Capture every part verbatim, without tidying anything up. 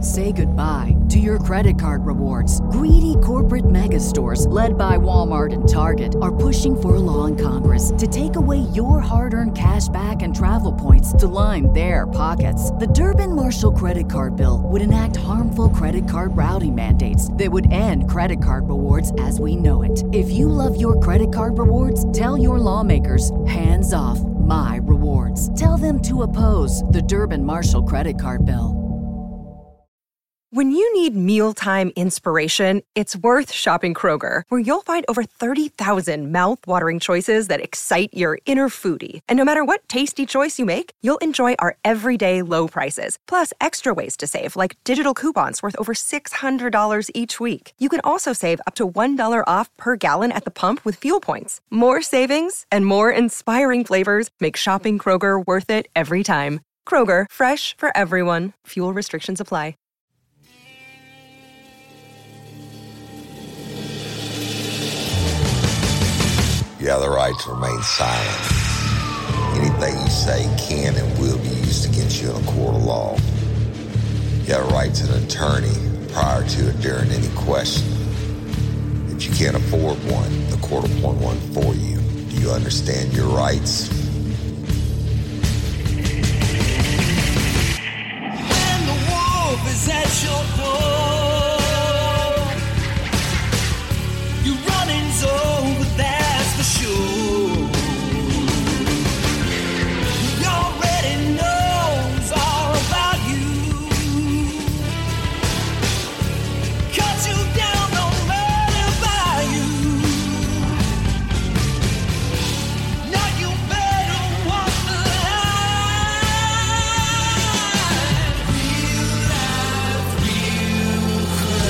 Say goodbye to your credit card rewards. Greedy corporate mega stores, led by Walmart and Target, are pushing for a law in Congress to take away your hard-earned cash back and travel points to line their pockets. The Durbin-Marshall credit card bill would enact harmful credit card routing mandates that would end credit card rewards as we know it. If you love your credit card rewards, tell your lawmakers, hands off my rewards. Tell them to oppose the Durbin-Marshall credit card bill. When you need mealtime inspiration, it's worth shopping Kroger, where you'll find over thirty thousand mouth-watering choices that excite your inner foodie. And no matter what tasty choice you make, you'll enjoy our everyday low prices, plus extra ways to save, like digital coupons worth over six hundred dollars each week. You can also save up to one dollar off per gallon at the pump with fuel points. More savings and more inspiring flavors make shopping Kroger worth it every time. Kroger, fresh for everyone. Fuel restrictions apply. You have the right to remain silent. Anything you say can and will be used against you in a court of law. You have a right to an attorney prior to or during any question. If you can't afford one, the court will appoint one for you. Do you understand your rights? When the wolf is at your door, your running's over, that's for sure. He already knows all about you. Cut you down, no matter by you. Now you better walk the line. Real life, real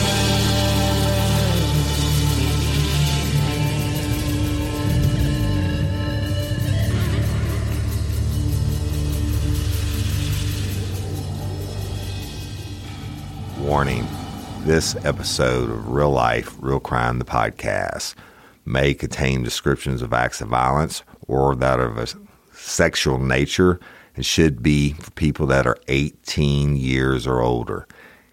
Warning, this episode of Real Life, Real Crime, the podcast, may contain descriptions of acts of violence or that of a sexual nature and should be for people that are eighteen years or older.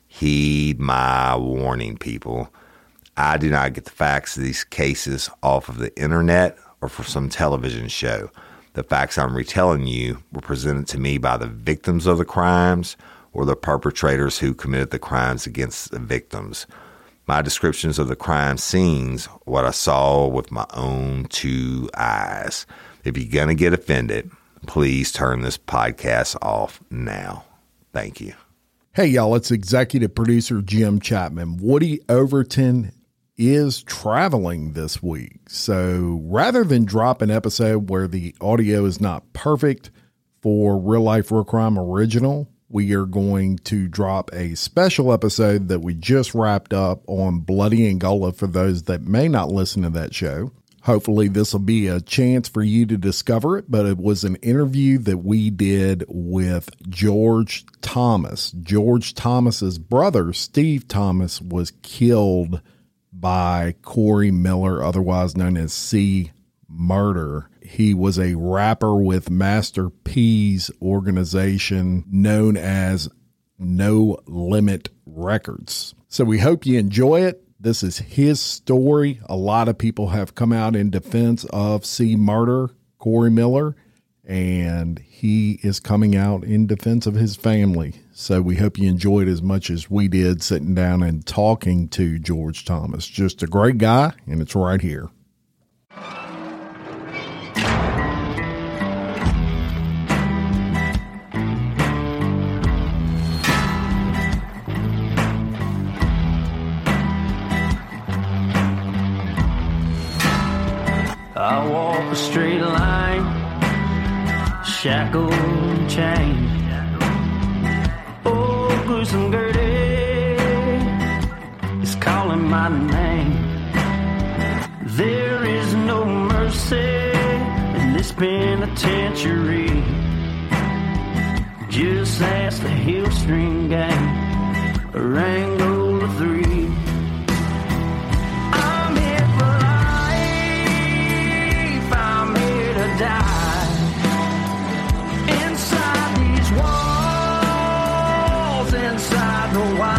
Heed my warning, people. I do not get the facts of these cases off of the internet or from some television show. The facts I'm retelling you were presented to me by the victims of the crimes or the perpetrators who committed the crimes against the victims. My descriptions of the crime scenes, what I saw with my own two eyes. If you're going to get offended, please turn this podcast off now. Thank you. Hey, y'all, it's executive producer Jim Chapman. Woody Overton is traveling this week. So rather than drop an episode where the audio is not perfect for Real Life, Real Crime Original, we are going to drop a special episode that we just wrapped up on Bloody Angola for those that may not listen to that show. Hopefully this will be a chance for you to discover it, but it was an interview that we did with George Thomas. George Thomas's brother, Steve Thomas, was killed by Corey Miller, otherwise known as C. Murder. He was a rapper with Master P's organization known as No Limit Records. So we hope you enjoy it. This is his story. A lot of people have come out in defense of C. Murder, Corey Miller, and he is coming out in defense of his family. So we hope you enjoyed as much as we did sitting down and talking to George Thomas. Just a great guy, and it's right here. I walk a straight line, shackled and chained. Oh, gruesome Gertie is calling my name. There is no mercy in this penitentiary. Just ask the Hillstring Gang, or Angola three. Die inside these walls, inside the wild.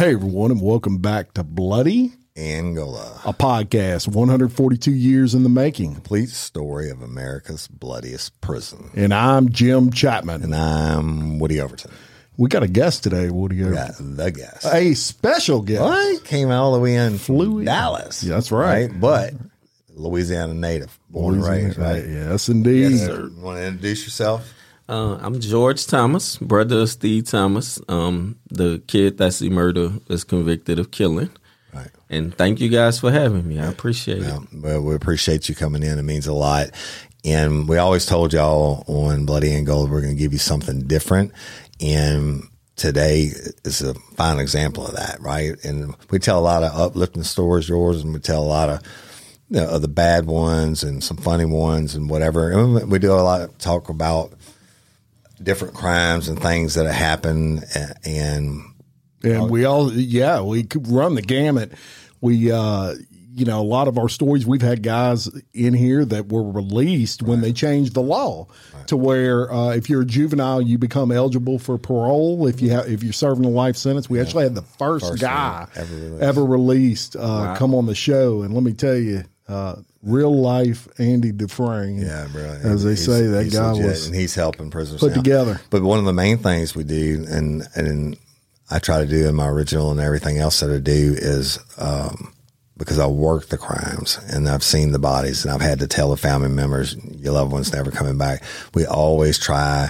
Hey, everyone, and welcome back to Bloody Angola, a podcast one hundred forty-two years in the making. Complete story of America's bloodiest prison. And I'm Jim Chapman. And I'm Woody Overton. We got a guest today, Woody We Overton. got the guest. A special guest. What? Came all the way in Flew from in. Dallas. Yeah, that's right. But Louisiana native, born and raised, right? Yes, indeed. Yes, sir. Want to introduce yourself? Uh, I'm George Thomas, brother of Steve Thomas, um, the kid that C Murder is convicted of killing. Right. And thank you guys for having me. I appreciate Well, it. well, we appreciate you coming in. It means a lot. And we always told y'all on Bloody Angola, we're going to give you something different. And today is a fine example of that, right? And we tell a lot of uplifting stories, yours, and we tell a lot of, you know, of the bad ones and some funny ones and whatever. And we do a lot of talk about different crimes and things that have happened. And And we all, yeah, we could run the gamut. We, uh, you know, a lot of our stories, we've had guys in here that were released when they changed the law to where uh, if you're a juvenile, you become eligible for parole. If you have, if you're serving a life sentence, we actually had the first, First guy one ever released. ever released uh, come on the show. And let me tell you, uh, real life Andy Dufresne. Yeah, bro. As they He's- say, that he's guy legit, was and he's helping prisoners put now. together. But one of the main things we do, and and I try to do in my original and everything else that I do is um, because I work the crimes and I've seen the bodies and I've had to tell the family members, your loved one's never coming back. We always try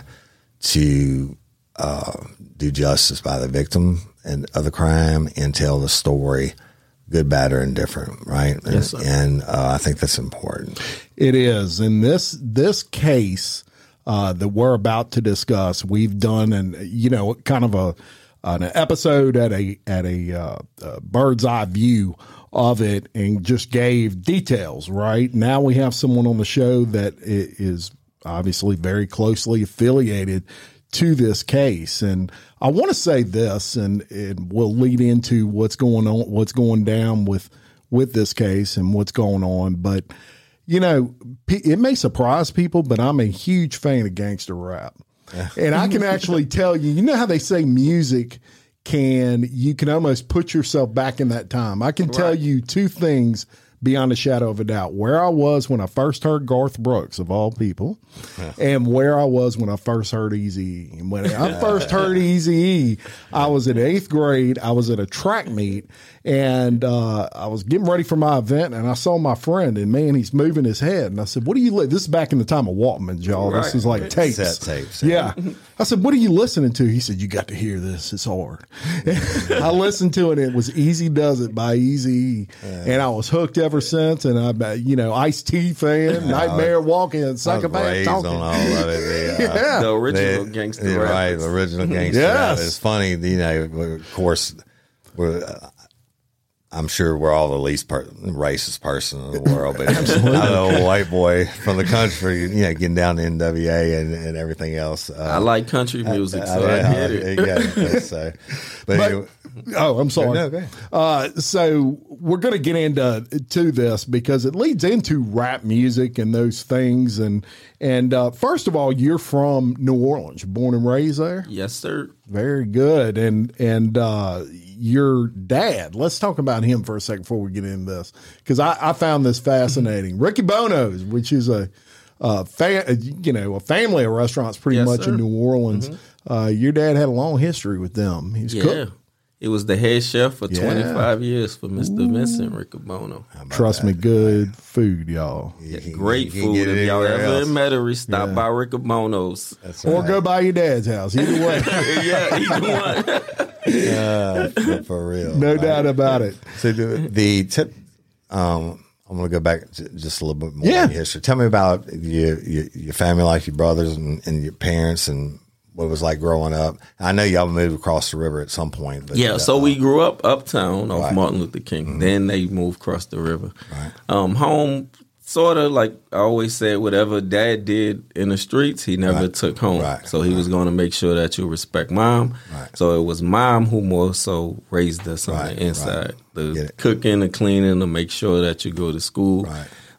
to uh, do justice by the victim and of the crime and tell the story, good, bad, or indifferent, right? And, Yes, sir. and uh, I think that's important. It is. In this this case uh, that we're about to discuss, we've done an you know kind of a an episode at a at a, uh, a bird's eye view of it and just gave details. Right now, we have someone on the show that i- is obviously very closely affiliated to this case. And I want to say this, and it will lead into what's going on, what's going down with, with this case and what's going on. But, you know, pe- it may surprise people, but I'm a huge fan of gangster rap. And I can actually tell you, you know how they say music can, you can almost put yourself back in that time. I can tell you two things beyond a shadow of a doubt: where I was when I first heard Garth Brooks, of all people, and where I was when I first heard Eazy-E. And when I first heard Eazy-E, I was in eighth grade. I was at a track meet, and uh, I was getting ready for my event, and I saw my friend, and man, he's moving his head. And I said, "What are you li-" This is back in the time of Walkmans, y'all. This Right. is like tapes. Set tapes. Yeah. I said, "What are you listening to?" He said, "You got to hear this. It's hard." I listened to it. It was Easy Does It by Eazy-E. And I was hooked ever since. And I'm, uh, you know, Ice-T fan, Nightmare Walking, and Psychopath raised Talking. on all of it. The, uh, Yeah. The original the- gangster the- rap. right? The original gangster Yes. rap. It's funny, you know. Of course, we're, uh, I'm sure we're all the least per- racist person in the world, but I'm an old white boy from the country, you know, getting down to N W A and, and everything else. Uh, I like country music, so yeah, I get it. Yeah, so, but, But- anyway, Oh, I'm sorry. No, go ahead. Uh, so we're going to get into to this because it leads into rap music and those things. And and uh, first of all, you're from New Orleans, you're born and raised there. Yes, sir. Very good. And and uh, your dad. Let's talk about him for a second before we get into this, because I, I found this fascinating. Ricky Bono's, which is a uh, fa- you know a family of restaurants pretty Yes, much sir. in New Orleans. Uh, your dad had a long history with them. He's Yeah. cook. He was the head chef for Yeah. twenty-five years for Mister Vincent Riccobono. Trust me, good food, y'all. you can- Great you can food. get it If y'all anywhere ever else. in Metairie, stop by Riccobono's. That's Or right. go by your dad's house. Either way, Yeah, either one. Uh, for, for real. no right? doubt about it. So the, the tip, um, I'm going to go back j- just a little bit more Yeah. in your history. Tell me about your, your, your family, like your brothers and, and your parents, and what it was like growing up. I know y'all moved across the river at some point. But, Yeah, so uh, we grew up uptown off Right. Martin Luther King. Mm-hmm. Then they moved across the river. Right. Um, home, sort of like I always said, whatever dad did in the streets, he never Right. took home. Right. So he was going to make sure that you respect mom. Right. So it was mom who more so raised us on Right, the inside. right. Get The it. cooking, the cleaning, to make sure that you go to school. Right.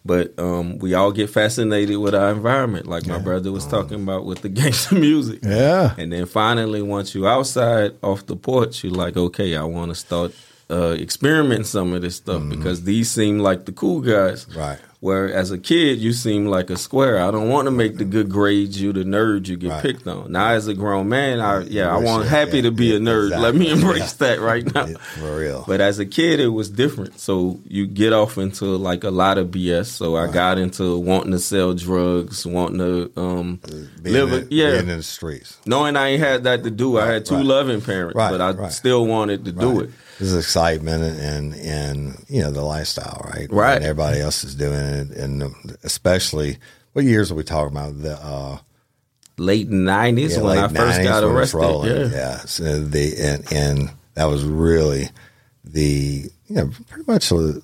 But um, we all get fascinated with our environment, like my brother was talking about with the gangster music. Yeah. And then finally, once you're outside off the porch, you're like, okay, I want to start uh, experimenting some of this stuff mm-hmm. because these seem like the cool guys. Right. Where as a kid, you seem like a square. I don't want to make the good grades. You the nerd. You get right. picked on. Now, as a grown man, I yeah, I want yeah, happy yeah, to be yeah, a nerd. exactly. Let me embrace yeah. that right now. Yeah, for real. But as a kid, it was different. So you get off into like a lot of B S. So I right. got into wanting to sell drugs, wanting to um, being live. In, a, yeah, being in the streets. Knowing I ain't had that to do. Right, I had two right. loving parents, right, but I right. still wanted to right. do it. There's excitement and and you know the lifestyle, right? Right. And everybody else is doing it, and especially what years are we talking about? The uh, late nineties yeah, when late I first nineties got when it was arrested. rolling. Yeah. yeah. So the and and that was really the you know pretty much the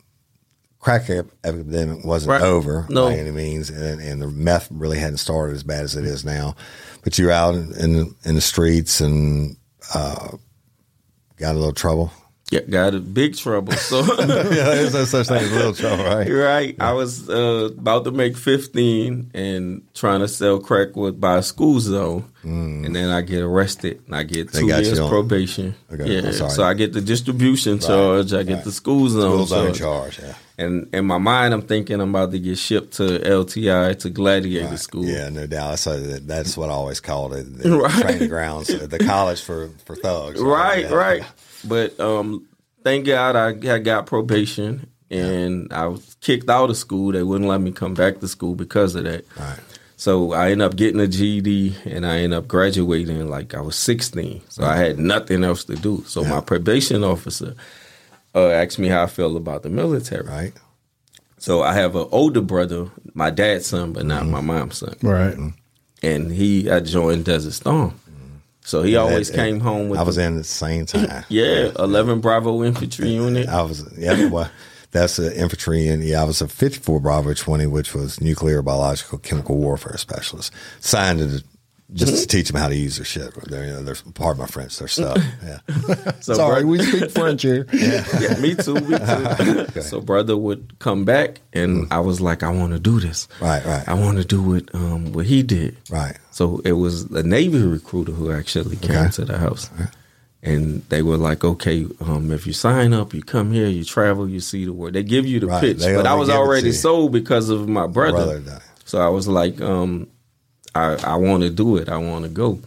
crack epidemic wasn't Right. over No. by any means, and, and the meth really hadn't started as bad as it is now. But you're out in in, in the streets and. Uh, Got a little trouble? Yeah, got a big trouble. So yeah, there's no such thing as a little trouble, right? Right. I was uh, about to make fifteen and trying to sell crack with by a school zone, mm. and then I get arrested and I get They two got years you on- probation. Okay, yeah, I'm sorry. so I get the distribution charge. I get right. the school zone School zone charge. charge, yeah. And in my mind, I'm thinking I'm about to get shipped to L T I to Gladiator Right. School. Yeah, no doubt. So that, that's what I always called it, the Right. training grounds, the college for, for thugs. Right, Yeah. right. But um, thank God I, I got probation, and I was kicked out of school. They wouldn't let me come back to school because of that. Right. So I ended up getting a G E D, and I ended up graduating like I was sixteen. So I had nothing else to do. So Yeah. my probation officer uh, asked me how I felt about the military. Right. So I have an older brother, my dad's son, but not Mm-hmm. my mom's son. Right. And he had joined Desert Storm. So he always That- came home with I was the, in at the same time. yeah, eleven Bravo Infantry Unit. I was, yeah, well, that's the infantry. And yeah, I was a fifty-four Bravo twenty, which was nuclear, biological, chemical warfare specialist. Signed to just to teach them how to use their shit. They're, you know, they're part of my French, their stuff. Yeah. So Sorry, bro- we speak French here. yeah, me too, me too. So brother would come back, and I was like, I want to do this. Right, right. I want to do what um, what he did. Right. So it was a Navy recruiter who actually came Okay. to the house. And they were like, okay, um, if you sign up, you come here, you travel, you see the world. They give you the Right. pitch. They But I only was give it to already you. sold because of my brother. Brother died. So I was like, um, I, I want to do it. I want to go.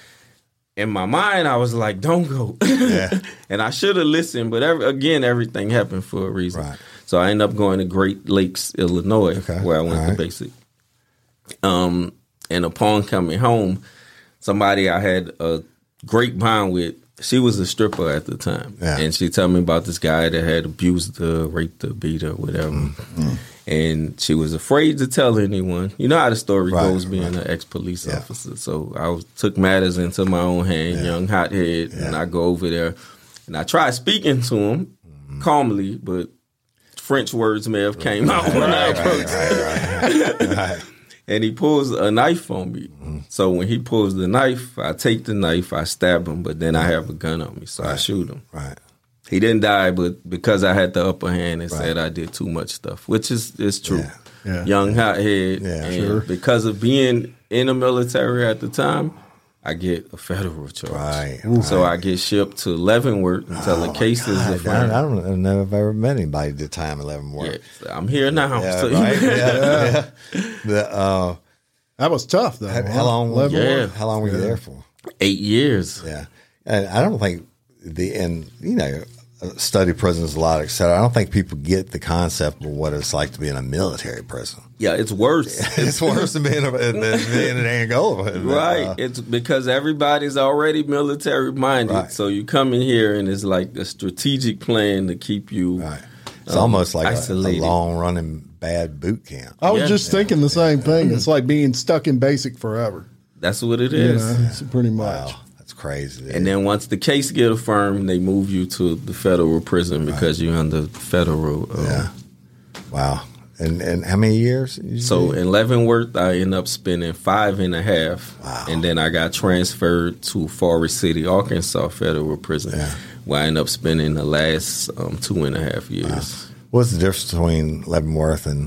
In my mind, I was like, don't go. Yeah. And I should have listened. But every, again, everything happened for a reason. Right. So I ended up going to Great Lakes, Illinois, Okay. where I went All to right. basic. Um, and upon coming home, somebody I had a great bond with, she was a stripper at the time. Yeah. And she told me about this guy that had abused her, raped her, beat her, whatever. Mm-hmm. And she was afraid to tell anyone. You know how the story Right, goes being right. an ex-police Yeah. officer. So I was, took matters into my own hand, Yeah. young hothead, and Yeah. I go over there. And I tried speaking to him Mm-hmm. calmly, but French words may have came out when I approached him. Right, right, right. And he pulls a knife on me. Mm-hmm. So when he pulls the knife, I take the knife, I stab him, but then I have a gun on me, so I shoot him. Right. He didn't die, but because I had the upper hand, it Right. said I did too much stuff, which is, is true. Yeah. Yeah. Young hothead. Yeah, and sure. because of being in the military at the time, I get a federal charge. Right, So I get shipped to Leavenworth until the case is God, I, affirmed. I don't know if I've ever met anybody that did time eleven Yeah, work. so I'm here now. Yeah, So- right. Yeah, yeah. The, uh, That was tough, though. how, huh? how long? Level Yeah. How long were you there for? Eight years. Yeah, and I don't think the and you know study prisons a lot, et cetera. I don't think people get the concept of what it's like to be in a military prison. Yeah, it's worse. It's worse than being, a, than being in Angola, Right. Uh, It's because everybody's already military minded. Right. So you come in here and it's like a strategic plan to keep you right. It's um, almost like a, a isolated. long running bad boot camp. I was Yeah. just thinking the same thing. It's like being stuck in basic forever. That's what it You is. know, it's pretty much. Wow, that's crazy. And then once the case get affirmed, they move you to the federal prison because you're under federal. Um, yeah, wow. And and how many years? did you So do? in Leavenworth, I ended up spending five and a half. Wow. And then I got transferred to Forest City, Arkansas Federal Prison, Yeah. where I ended up spending the last um, two and a half years. What's the difference between Leavenworth and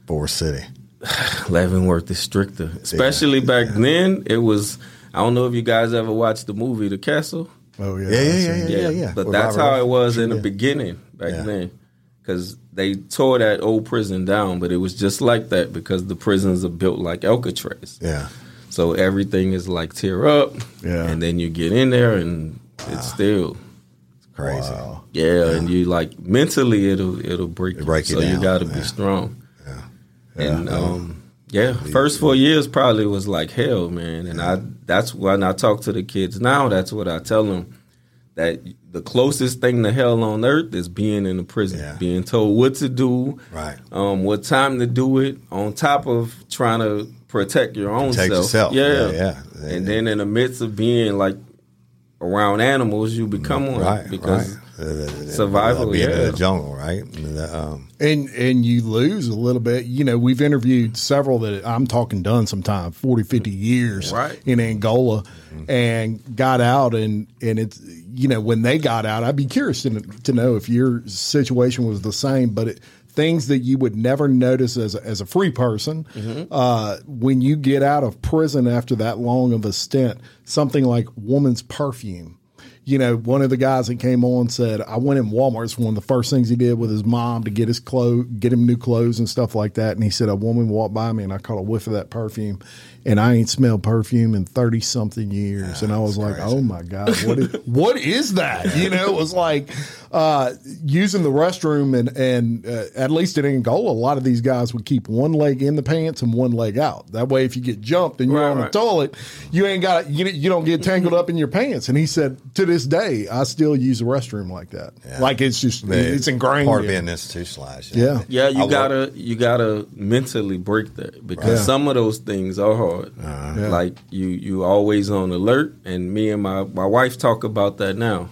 Forest City? Leavenworth is stricter, especially back yeah. then. It was. I don't know if you guys ever watched the movie The Castle. Oh yeah, yeah, yeah, yeah, yeah. yeah, yeah. But With that's Robert how it was in the yeah. beginning back yeah. then, because they tore that old prison down. But it was just like that because the prisons are built like Alcatraz. Yeah. So everything is like tear up, yeah, and then you get in there and wow. it's still it's crazy. Wow. Yeah, yeah, and you like mentally it'll it'll break you. Break you so down. you got to yeah. be strong. Yeah. And yeah. um, yeah, first four years probably was like hell, man. And I that's when I talk to the kids now. That's what I tell them, that the closest thing to hell on earth is being in a prison, yeah. being told what to do, right? Um, what time to do it. On top of trying to protect your own protect self, yourself. Yeah. Yeah, yeah. yeah. And then in the midst of being like around animals, you become one, right? because right. Uh, survival, being yeah, in the jungle, right? And, um, and and you lose a little bit. You know, we've interviewed several that I'm talking done sometime forty, fifty years right. in Angola, mm-hmm. and got out, and and it's, you know, when they got out, I'd be curious to, to know if your situation was the same, but it, things that you would never notice as a, as a free person, mm-hmm. uh, when you get out of prison after that long of a stint, something like woman's perfume. You know, one of the guys that came on said, I went in Walmart. It's one of the first things he did with his mom to get his clothes, get him new clothes and stuff like that. And he said, a woman walked by me and I caught a whiff of that perfume, and I ain't smelled perfume in thirty something years. Yeah, and I was like, crazy. Oh my God, what is, what is that? You know, it was like uh, using the restroom, and, and uh, at least in Angola, a lot of these guys would keep one leg in the pants and one leg out. That way, if you get jumped and you're right, on right. the toilet, you ain't got, you, you don't get tangled up in your pants. And he said, to this day, I still use the restroom like that. Yeah. Like it's just, But it's ingrained. Part of in. being institutionalized. Yeah. Yeah, you I gotta work. you gotta mentally break that, because Right. some of those things are hard. Uh-huh. Yeah. Like you you always on alert, and me and my, my wife talk about that now.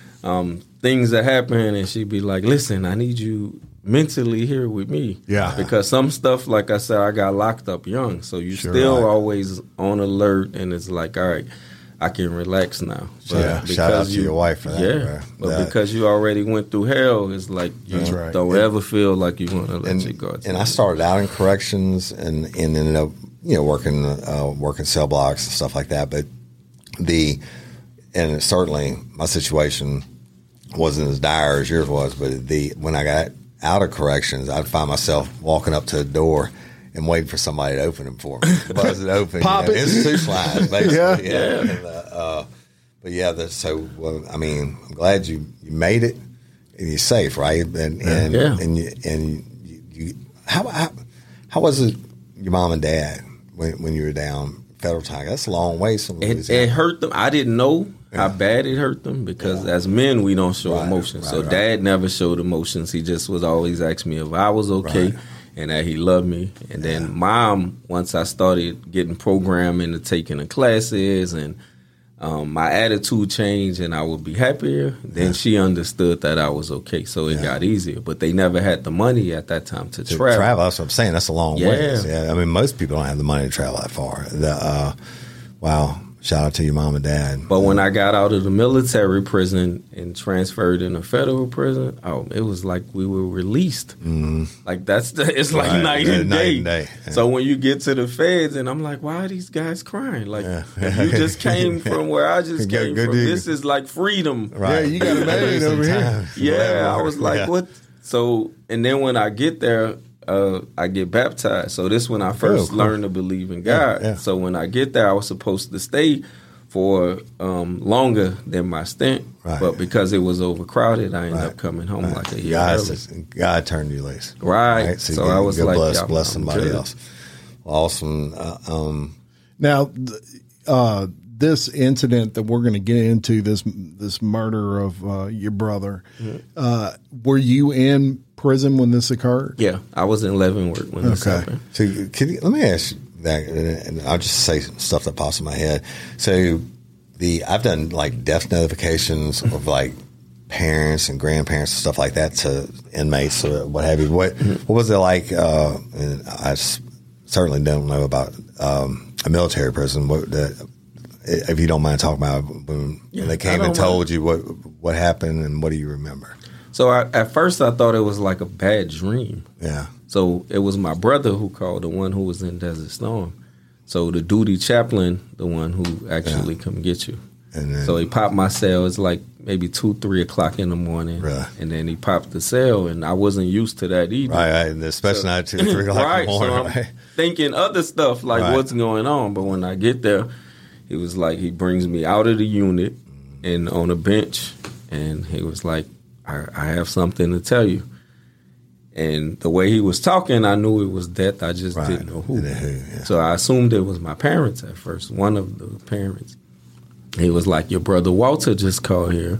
Um, things that happen, and she'd be like, listen, I need you mentally here with me. Yeah. Because some stuff, like I said, I got locked up young. So you Sure, still right. always on alert, and it's like, all right, I can relax now. But Yeah. Shout out to you- your wife for that. Yeah. Bro. But That- because you already went through hell, it's like you That's right. don't And- ever feel like you want to let and, your guards and down. I started out in corrections and, and ended up, you know, working uh, working cell blocks and stuff like that. But the and certainly my situation wasn't as dire as yours was. But the when I got out of corrections, I'd find myself walking up to a door and waiting for somebody to open it for me, buzz it open, Pop you know, it. institutionalized, basically. Yeah. yeah. And, uh, uh, but yeah, that's so. Well, I mean, I'm glad you, you made it and you're safe, right? And and Yeah. and you, and you, you how, how how was it? Your mom and dad when when you were down federal time? That's a long way from It, Louisiana. it hurt them. I didn't know how bad it hurt them, because Yeah. as men we don't show Right, emotions. right, so right. Dad never showed emotions. He just was always asking me if I was okay, Right. and that he loved me. And then Mom, once I started getting programmed into taking the classes, and um, my attitude changed, and I would be happier, then Yeah. she understood that I was okay. So it Yeah. got easier. But they never had the money at that time to, to travel. travel. That's what I'm saying. That's a long Yeah. way. Yeah, I mean, most people don't have the money to travel that far. The, uh, wow, shout out to your mom and dad. But when I got out of the military prison and transferred in a federal prison, oh, it was like we were released. Mm-hmm. Like that's the, it's like Right. night, Yeah, and night day. and day. Yeah. So when you get to the feds, and I'm like, why are these guys crying? Like Yeah. you just came from where I just Go- came go from. do- This is like freedom. Right. Yeah, you got a man over here. Yeah, I was like, Yeah. what? So and then when I get there, uh, I get baptized. So this when I first Oh, cool. learned to believe in God. Yeah, yeah. So when I get there, I was supposed to stay for um, longer than my stint, Right. but because it was overcrowded, I ended Right. up coming home Right. like a year God, early. says- God turned you loose. Right. So, So you I go- was go like, bless, yeah, bless I'm somebody good. else. Awesome. Uh, um, Now, th- uh, this incident that we're going to get into, this this murder of uh, your brother, uh, were you in prison when this occurred? Yeah, I was in Leavenworth when this Okay. happened. So, can you, let me ask you that, and I'll just say stuff that pops in my head. So, the I've done like death notifications of like parents and grandparents and stuff like that to inmates or what have you. What what was it like? Uh, and I s- certainly don't know about um, a military prison. What the, if you don't mind talking about when, Yeah, when they I came don't and told mind. you what what happened and what do you remember? So I, at first, I thought it was like a bad dream. Yeah. So it was my brother who called, the one who was in Desert Storm. So the duty chaplain, the one who actually yeah. come get you. And then, so he popped my cell. It's like maybe two, three o'clock in the morning. Right. And then he popped the cell, and I wasn't used to that either. Right, right. Especially so, not two, three o'clock right, in the morning. So I'm right. thinking other stuff, like right. what's going on. But when I get there, he was like, he brings me out of the unit and on a bench, and he was like, I, I have something to tell you. And the way he was talking, I knew it was death. I just right. didn't know who. who yeah. So I assumed it was my parents at first, one of the parents. He was like, your brother Walter just called here,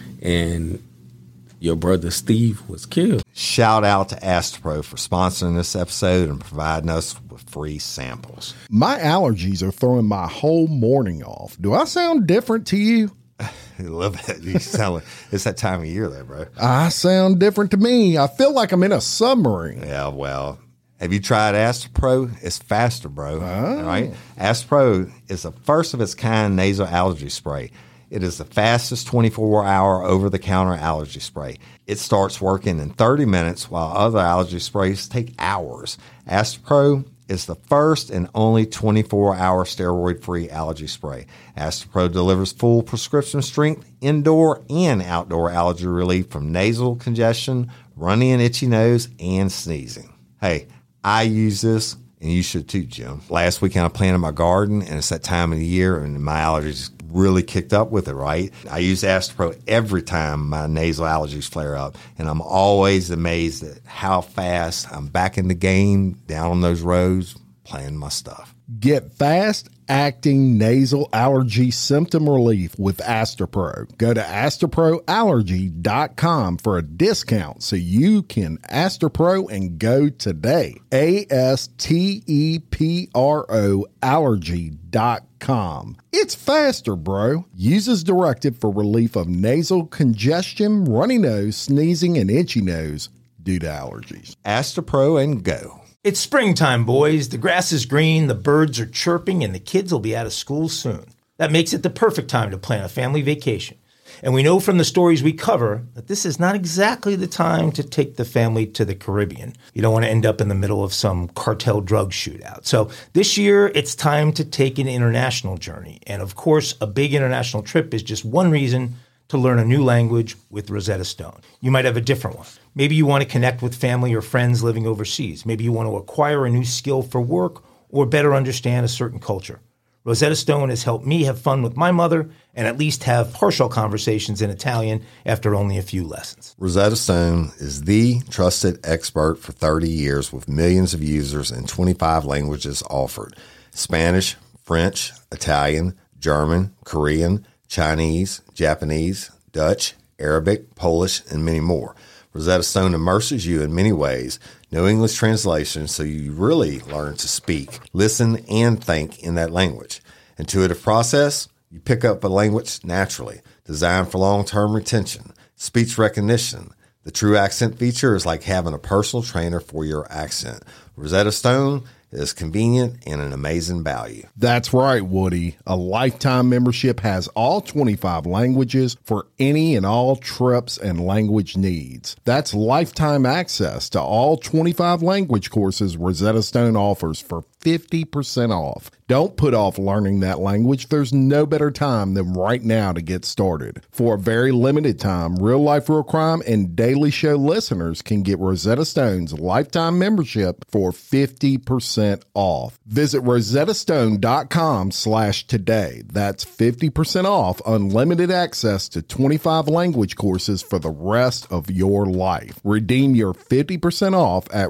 and your brother Steve was killed. Shout out to Astepro for sponsoring this episode and providing us with free samples. My allergies are throwing my whole morning off. Do I sound different to you? A little bit. You sound like it's that time of year there, bro. I sound different to me. I feel like I'm in a submarine. Yeah, well, have you tried Astepro? It's faster, bro. Oh. Right? Astepro is the first of its kind nasal allergy spray. It is the fastest twenty-four hour over-the-counter allergy spray. It starts working in thirty minutes, while other allergy sprays take hours. Astepro is the first and only twenty-four hour steroid-free allergy spray. Astepro delivers full prescription strength, indoor and outdoor allergy relief from nasal congestion, runny and itchy nose, and sneezing. Hey, I use this, and you should too, Jim. Last weekend I planted my garden, and it's that time of the year, and my allergies really kicked up with it, right? I use Astepro every time my nasal allergies flare up, and I'm always amazed at how fast I'm back in the game, down on those roads, playing my stuff. Get fast-acting nasal allergy symptom relief with Astepro. Go to astepro allergy dot com for a discount so you can Astepro and go today. A S T E P R O allergy dot com. It's faster, bro. Use as directed for relief of nasal congestion, runny nose, sneezing, and itchy nose due to allergies. Astepro and go. It's springtime, boys. The grass is green, the birds are chirping, and the kids will be out of school soon. That makes it the perfect time to plan a family vacation. And we know from the stories we cover that this is not exactly the time to take the family to the Caribbean. You don't want to end up in the middle of some cartel drug shootout. So this year, it's time to take an international journey. And of course, a big international trip is just one reason to learn a new language with Rosetta Stone. You might have a different one. Maybe you want to connect with family or friends living overseas. Maybe you want to acquire a new skill for work or better understand a certain culture. Rosetta Stone has helped me have fun with my mother and at least have partial conversations in Italian after only a few lessons. Rosetta Stone is the trusted expert for thirty years with millions of users in twenty-five languages offered. Spanish, French, Italian, German, Korean, Chinese, Japanese, Dutch, Arabic, Polish, and many more. Rosetta Stone immerses you in many ways. No English translation, so you really learn to speak, listen, and think in that language. Intuitive process, you pick up a language naturally. Designed for long-term retention. Speech recognition. The True Accent feature is like having a personal trainer for your accent. Rosetta Stone is convenient and an amazing value. That's right, Woody. A lifetime membership has all twenty-five languages for any and all trips and language needs. That's lifetime access to all twenty-five language courses Rosetta Stone offers for fifty percent off. Don't put off learning that language. There's no better time than right now to get started. For a very limited time, Real Life Real Crime and Daily Show listeners can get Rosetta Stone's lifetime membership for fifty percent off. Visit rosettastone.com slash today. That's fifty percent off unlimited access to twenty-five language courses for the rest of your life. Redeem your fifty percent off at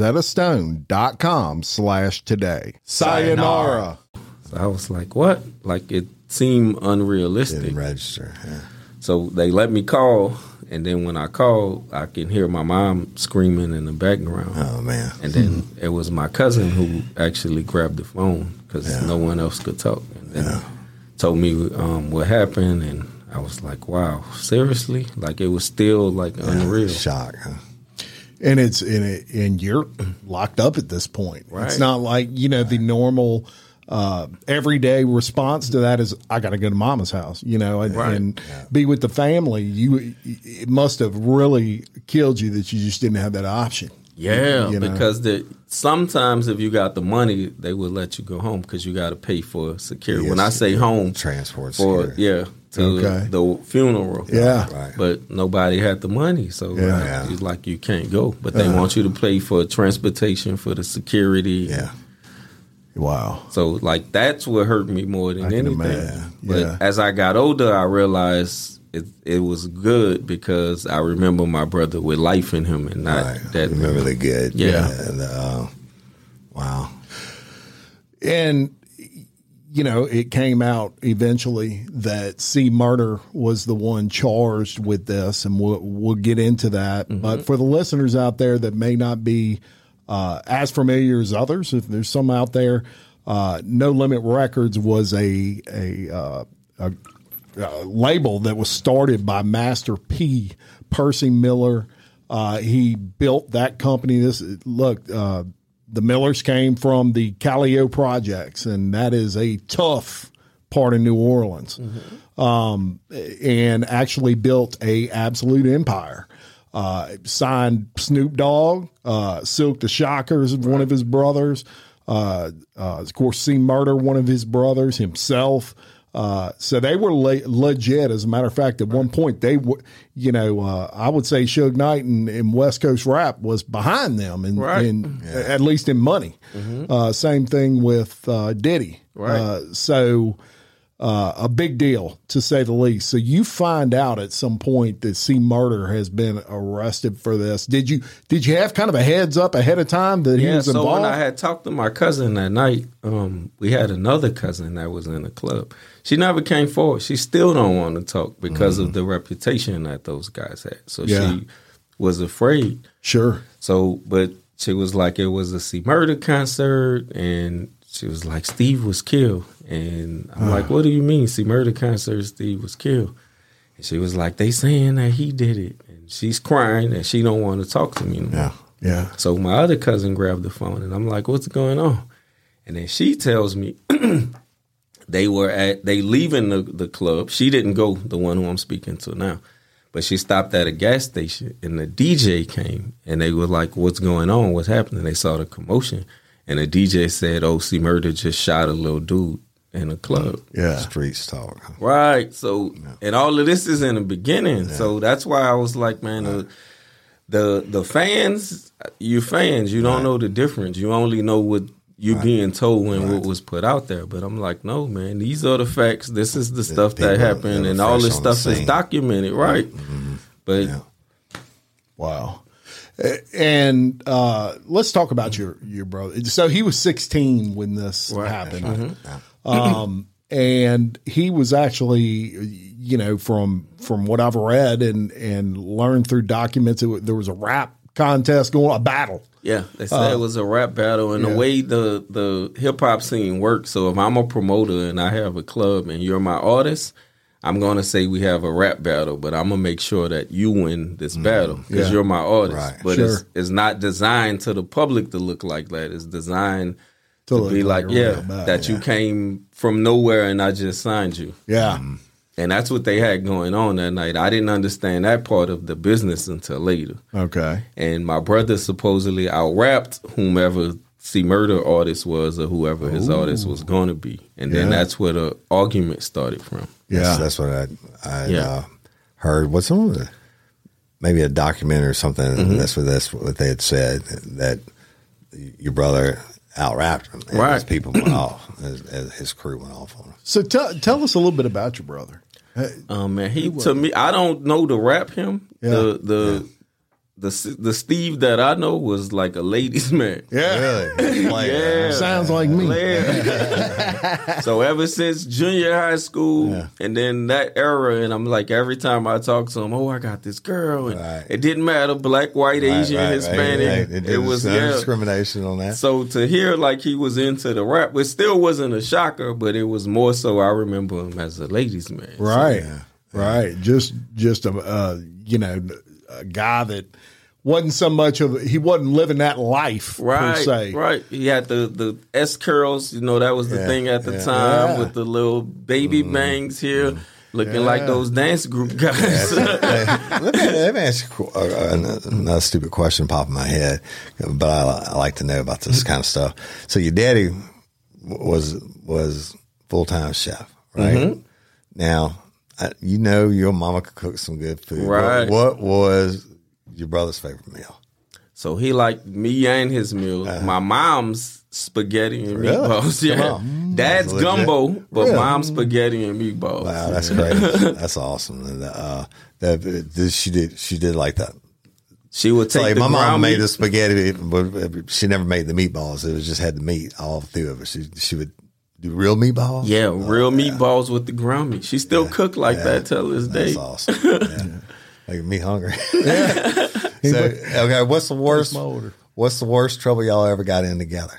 rosettastone.com slash today. Sayonara. So I was like, what? Like, it seemed unrealistic. Didn't register. Yeah. So they let me call, and then when I called, I can hear my mom screaming in the background. Oh, man. And then it was my cousin who actually grabbed the phone because yeah. no one else could talk. And then yeah. told me um, what happened, and I was like, wow, seriously? Like, it was still, like, yeah, unreal. Shock, huh? And it's in it, and you're locked up at this point. Right. It's not like, you know, the normal uh, everyday response to that is, I got to go to mama's house, you know, and, right. and yeah. be with the family. You, it must have really killed you that you just didn't have that option. Yeah, you know? because the sometimes if you got the money, they will let you go home because you got to pay for security. Yes, when I say home, transport for security. yeah to Okay. the funeral. Yeah. Right. But nobody had the money, so Yeah. like, it's like you can't go. But they want you to pay for transportation, for the security. Yeah. Wow. So like that's what hurt me more than I can anything. imagine. But Yeah. as I got older, I realized it it was good because I remember my brother with life in him and not Right. that. Remember the good. Yeah. And, uh, wow. And, you know, it came out eventually that C. Murder was the one charged with this, and we'll, we'll get into that. Mm-hmm. But for the listeners out there that may not be uh, as familiar as others, if there's some out there, uh, No Limit Records was a, a, uh, a, a label that was started by Master P. Percy Miller. Uh, he built that company. This look, uh, the Millers came from the Callio Projects, and that is a tough part of New Orleans. Mm-hmm. Um, and actually built a absolute empire. Uh, signed Snoop Dogg, uh, Silk the Shockers, one of his brothers. Uh, uh, of course, C. Murder, one of his brothers, himself. Uh, so they were le- legit. As a matter of fact, at one point they were, you know, uh, I would say Suge Knight and, and West Coast Rap was behind them, and, Right. and at least in money. Mm-hmm. Uh, same thing with uh, Diddy. Right. Uh, so uh, a big deal to say the least. So you find out at some point that C. Murder has been arrested for this. Did you did you have kind of a heads up ahead of time that he Yeah, was so involved? when I had talked to my cousin that night, um, we had another cousin that was in the club. She never came forward. She still don't want to talk because mm-hmm. of the reputation that those guys had. So Yeah. she was afraid. Sure. So, but she was like, it was a C. Murder concert, and she was like, Steve was killed. And I'm like, what do you mean, C. Murder concert, Steve was killed? And she was like, they saying that he did it. And she's crying, and she don't want to talk to me no more. Yeah. Yeah. So my other cousin grabbed the phone, and I'm like, what's going on? And then she tells me they were at, they leaving the, the club. She didn't go, the one who I'm speaking to now. But she stopped at a gas station, and the D J came, and they were like, what's going on? What's happening? They saw the commotion. And the D J said, oh, C. Murder just shot a little dude in a club. Yeah. Streets talk. Right. So, and all of this is in the beginning. Yeah. So that's why I was like, man, the, the the fans, you fans, you don't right. know the difference. You only know what you right. being told when right. what was put out there. But I'm like, no, man, these are the facts. This is the, the stuff that happened, and all this stuff is documented, right? Mm-hmm. But yeah. Wow. And uh, let's talk about your, your brother. So he was sixteen when this right. happened. Mm-hmm. Um, and he was actually, you know, from from what I've read and, and learned through documents, it, there was a rap contest going, a battle. Yeah, they said uh, it was a rap battle. And yeah. the way the, the hip-hop scene works, so if I'm a promoter and I have a club and you're my artist, I'm going to say we have a rap battle, but I'm going to make sure that you win this battle because yeah. you're my artist. Right. But sure. it's, it's not designed to the public to look like that. It's designed to, to be like, like yeah, that yeah. you came from nowhere and I just signed you. Yeah. Mm-hmm. And that's what they had going on that night. I didn't understand that part of the business until later. Okay. And my brother supposedly out-rapped whomever C. Murder artist was or whoever his Ooh. artist was going to be. And then yeah. that's where the argument started from. Yeah, that's, that's what I, I yeah. uh, heard. What's some of the, maybe a documentary or something. Mm-hmm. That's what that's what they had said, that your brother out-rapped him. And right. his people went off. His, his crew went off on him. So t- tell us a little bit about your brother. Um, man, he to me, I don't know to rap him. Yeah. The the. Yeah. The the Steve that I know was like a ladies' man. Yeah, really? Like, yeah. Sounds like me. So ever since junior high school, yeah. and then that era, and I'm like, every time I talk to him, oh, I got this girl, and right. it didn't matter, black, white, right, Asian, right, Hispanic. Right, right. It, it was no yeah. discrimination on that. So to hear like he was into the rap, it still wasn't a shocker, but it was more so. I remember him as a ladies' man. Right, so, yeah. right. Just just a uh, you know. a guy that wasn't so much of he wasn't living that life right, per se. Right. He had the the S curls, you know, that was the yeah, thing at the yeah, time yeah. with the little baby mm-hmm. bangs here. Mm-hmm. looking Yeah. like those dance group guys. Hey, let, me, let me ask you uh, uh, another stupid question pop in my head, but I, I like to know about this kind of stuff. So your daddy was was full time chef, right? Mm-hmm. Now, I, you know your mama could cook some good food. Right. What, what was your brother's favorite meal? So he liked me and his meals. Uh-huh. My mom's spaghetti and Really? meatballs. Come Yeah, on. Dad's That's legit. gumbo, but Really? mom's spaghetti and meatballs. Wow, that's crazy. That's awesome. And uh, that, that she did she did like that. She would So take like the my mom ground made meat. the spaghetti, but she never made the meatballs. It was just had the meat, all through of it. She she would do real meatballs. Yeah, Oh, real yeah. meatballs with the ground meat. She still cook like Yeah. that till this day. That's awesome. Yeah. Making me hungry. So okay, what's the worst? What's the worst trouble y'all ever got in together?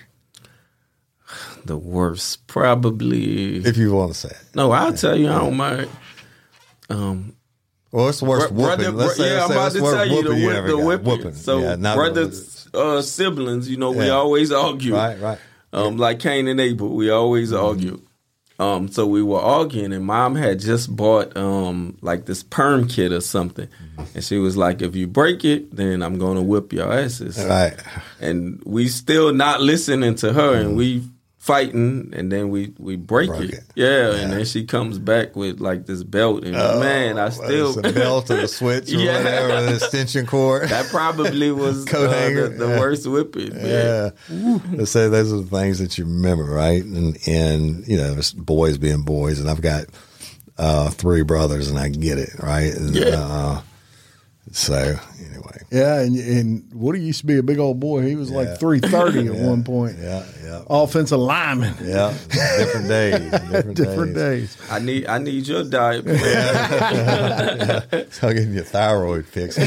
The worst, probably. If you want to say it. No, I'll tell you. I don't mind. Um, Well, what's the worst bro- whooping? brother, Let's say, yeah, let's I'm say, about what's to the worst tell you the, whooping you whip, ever the got? whipping. Whooping. So, Yeah, not- brothers, uh, siblings, you know, we Yeah. always argue. Right, right. Um, like Cain and Abel, we always Mm-hmm. argue. Um, so we were arguing, and Mom had just bought um like this perm kit or something, Mm-hmm. and she was like, "If you break it, then I'm gonna whip your asses." Right. And we still not listening to her, and we fighting, and then we we break Broke it. it. Yeah, Yeah. and then she comes back with like this belt, and man, I still It's a belt or the switch or Yeah. whatever, the extension cord. that probably was Coat uh, hanger. the, the Yeah. worst whipping. man. Yeah. Let's say those are the things that you remember, right? And, and you know, it's boys being boys. And I've got uh, three brothers, and I get it, right? And, Yeah. Uh, so, anyway. Yeah, and and Woody used to be a big old boy. He was Yeah. like three thirty at Yeah. one point. Yeah, yeah. Offensive lineman. Yeah. Different days. Different, Different days. days. I need I need your diet. man. So I'll give you a thyroid fix.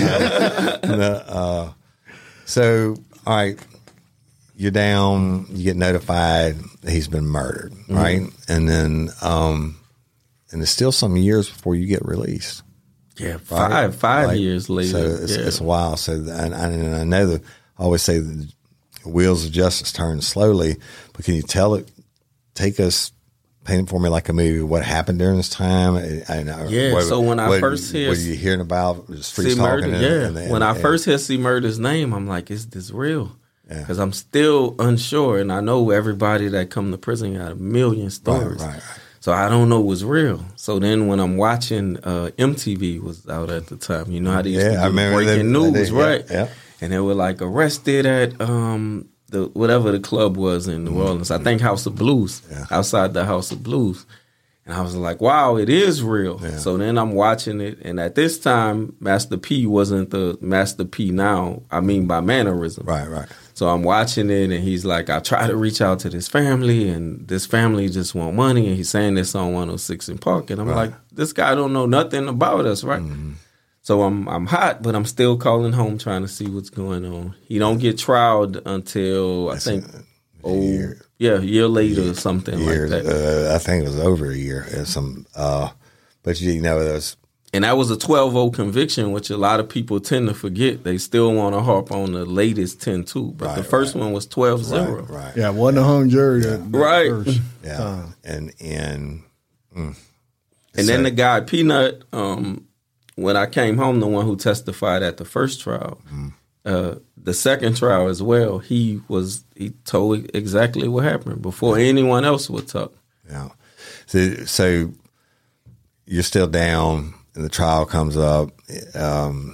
No, uh, so, all right, you're down, you get notified that he's been murdered, right? And then, um, and it's still some years before you get released. Yeah, Right? five five Like, years later. So it's, yeah. it's a while. So, and, and I know that I always say that the wheels of justice turn slowly, but can you tell it, take us, paint it for me like a movie, what happened during this time? And, and, Yeah, what, so when I what, first hear- what are you hearing about? The streets C talking? Murder, and- yeah. and- and- when I and- first hear C Murder's name, I'm like, is this real? Yeah. Because I'm still unsure, and I know everybody that come to prison got a million stories. right, right. So I don't know what's real. So then when I'm watching, uh, M T V was out at the time. You know how they used Yeah, to I do remember breaking that- news, that- yeah, right? yeah. And they were like arrested at um, the whatever the club was in New Orleans. I think House of Blues, Yeah. outside the House of Blues. And I was like, wow, it is real. Yeah. So then I'm watching it. And at this time, Master P wasn't the Master P now. I mean, by mannerism. Right, right. So I'm watching it, and he's like, I try to reach out to this family, and this family just want money. And he's saying this on one oh six in Park. And I'm Right. like, this guy don't know nothing about us, right? Mm-hmm. So I'm I'm hot, but I'm still calling home trying to see what's going on. He don't get trialed until, I think, oh, year. yeah, a year later or something Years, like that. uh, I think it was over a year. Or some, uh, but you know, those. And that was a twelve oh conviction, which a lot of people tend to forget. They still want to harp on the latest ten two, but Right, the first right. one was twelve zero. Right, right. Yeah, it wasn't a hung jury. That, that Right. first Yeah, time. and and mm. And So- then the guy Peanut, um, when I came home, the one who testified at the first trial, Mm. uh, the second trial as well, he was he told exactly what happened before anyone else would talk. Yeah. So, so you're still down, and the trial comes up. Um,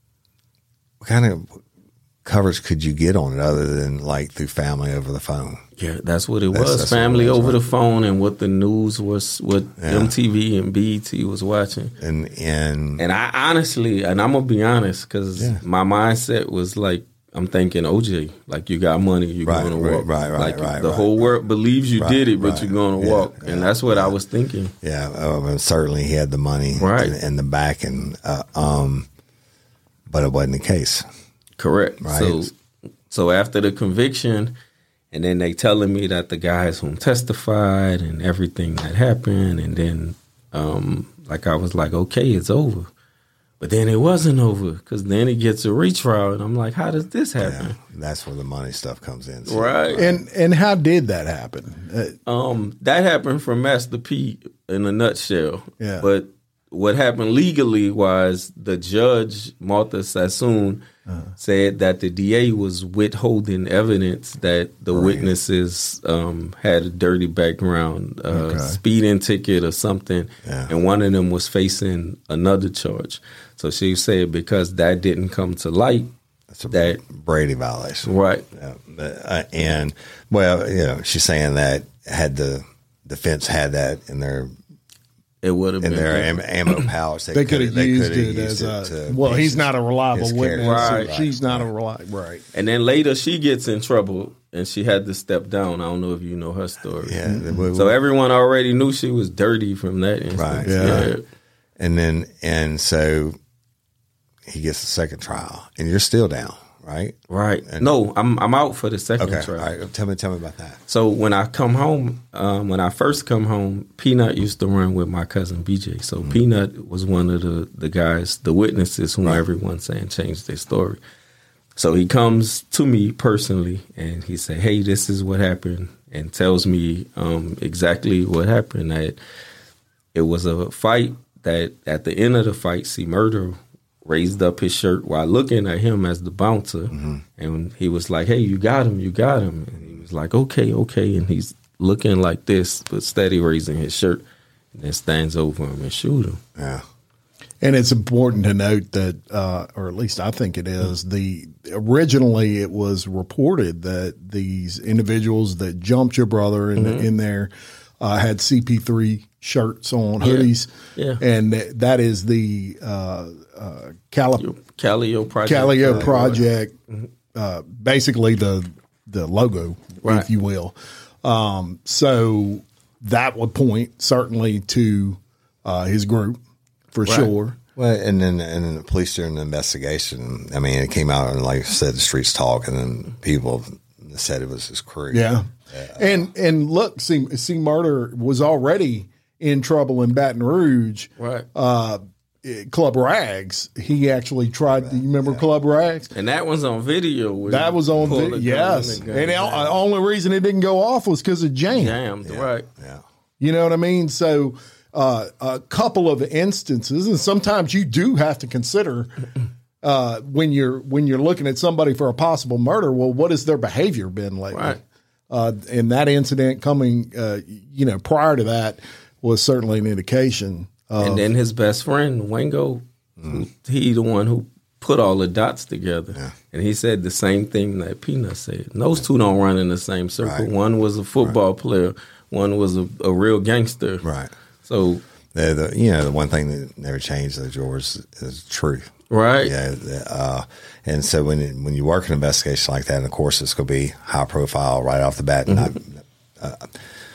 what kind of coverage could you get on it other than like through family over the phone? Yeah, that's what it That's- was. that's what it Family was, over right? the phone and what the news was, what Yeah. M T V and B E T was watching. And and And I honestly, and I'm gonna be honest, because Yeah. my mindset was like, I'm thinking O J, like you got money, you're Right, gonna right, walk. right, right, like right, the right, whole right. world believes you Right, did it, but right. you're gonna Yeah, walk, yeah, and that's what I was thinking. yeah, um, and certainly he had the money, Right. and, and the back, and uh, um, but it wasn't the case. Correct. Right. So, so after the conviction, and then they telling me that the guys who testified and everything that happened, and then, um, like I was like, okay, it's over. But then it wasn't over, because then it gets a retrial, and I'm like, how does this Yeah, happen? that's where the money stuff comes in. So- Right. And and how did that happen? Uh, Um, that happened from Master P in a nutshell. Yeah. But what happened legally was the judge, Martha Sassoon, uh-huh. said that the D A was withholding evidence that the right. witnesses um, had a dirty background, uh, okay. speeding ticket or something, yeah. and one of them was facing another charge. So she said because that didn't come to light, that's a that Brady violation, right? Yeah. Uh, and well, you know, she's saying that had the defense had that in their It would have in been their am- ammo pouch. They, they could have used it used as it a. to Well, he's not a reliable witness. Right. She's not a reliable. Right. And then later she gets in trouble and she had to step down. I don't know if you know her story. Yeah. Mm-hmm. So everyone already knew she was dirty from that instance. Right. Yeah. yeah. And then and so he gets the second trial, and you're still down. Right, right. And no, I'm I'm out for the second okay. trial. All right, tell me, tell me about that. So when I come home, um, when I first come home, Peanut used to run with my cousin B J. So mm-hmm. Peanut was one of the the guys, the witnesses, whom right. everyone's saying changed their story. So he comes to me personally, and he said, "Hey, this is what happened," and tells me um, exactly what happened. That it was a fight. That at the end of the fight, C. Murder raised up his shirt while looking at him as the bouncer. Mm-hmm. And he was like, "Hey, you got him, you got him." And he was like, okay, okay. And he's looking like this, but steady raising his shirt, and then stands over him and shoot him. Yeah. And it's important to note that, uh, or at least I think it is, the originally it was reported that these individuals that jumped your brother in, mm-hmm. in there uh, had C P three shirts on, hoodies. Yeah. yeah. And that is the uh, uh, Cali- Calio Project. Calio Project, mm-hmm. uh, basically the the logo, right. if you will. Um, so that would point certainly to uh, his group for right. sure. Well, and then and then the police during the investigation, I mean, it came out and like I said, the streets talk, and then people said it was his crew. Yeah, yeah. and and look, see, see, Murder was already in trouble in Baton Rouge. Right. Uh, Club Rags. He actually tried. Do you remember yeah. Club Rags? And that was on video. That was on video. Yes. And the uh, only reason it didn't go off was because of jam. Jammed, yeah. right? Yeah. You know what I mean? So. Uh, a couple of instances, and sometimes you do have to consider uh, when you're when you're looking at somebody for a possible murder. Well, what has their behavior been lately? Right. Uh, and that incident coming, uh, you know, prior to that was certainly an indication. Of, and then his best friend Wango, mm. he the one who put all the dots together, yeah. and he said the same thing that Peanut said. And those two don't run in the same circle. Right. One was a football right. player. One was a, a real gangster. Right. So, the, the you know the one thing that never changed, though, George, is, is truth, right? Yeah, uh, and so when it, when you work an investigation like that, and of course it's going to be high profile right off the bat, mm-hmm. not uh,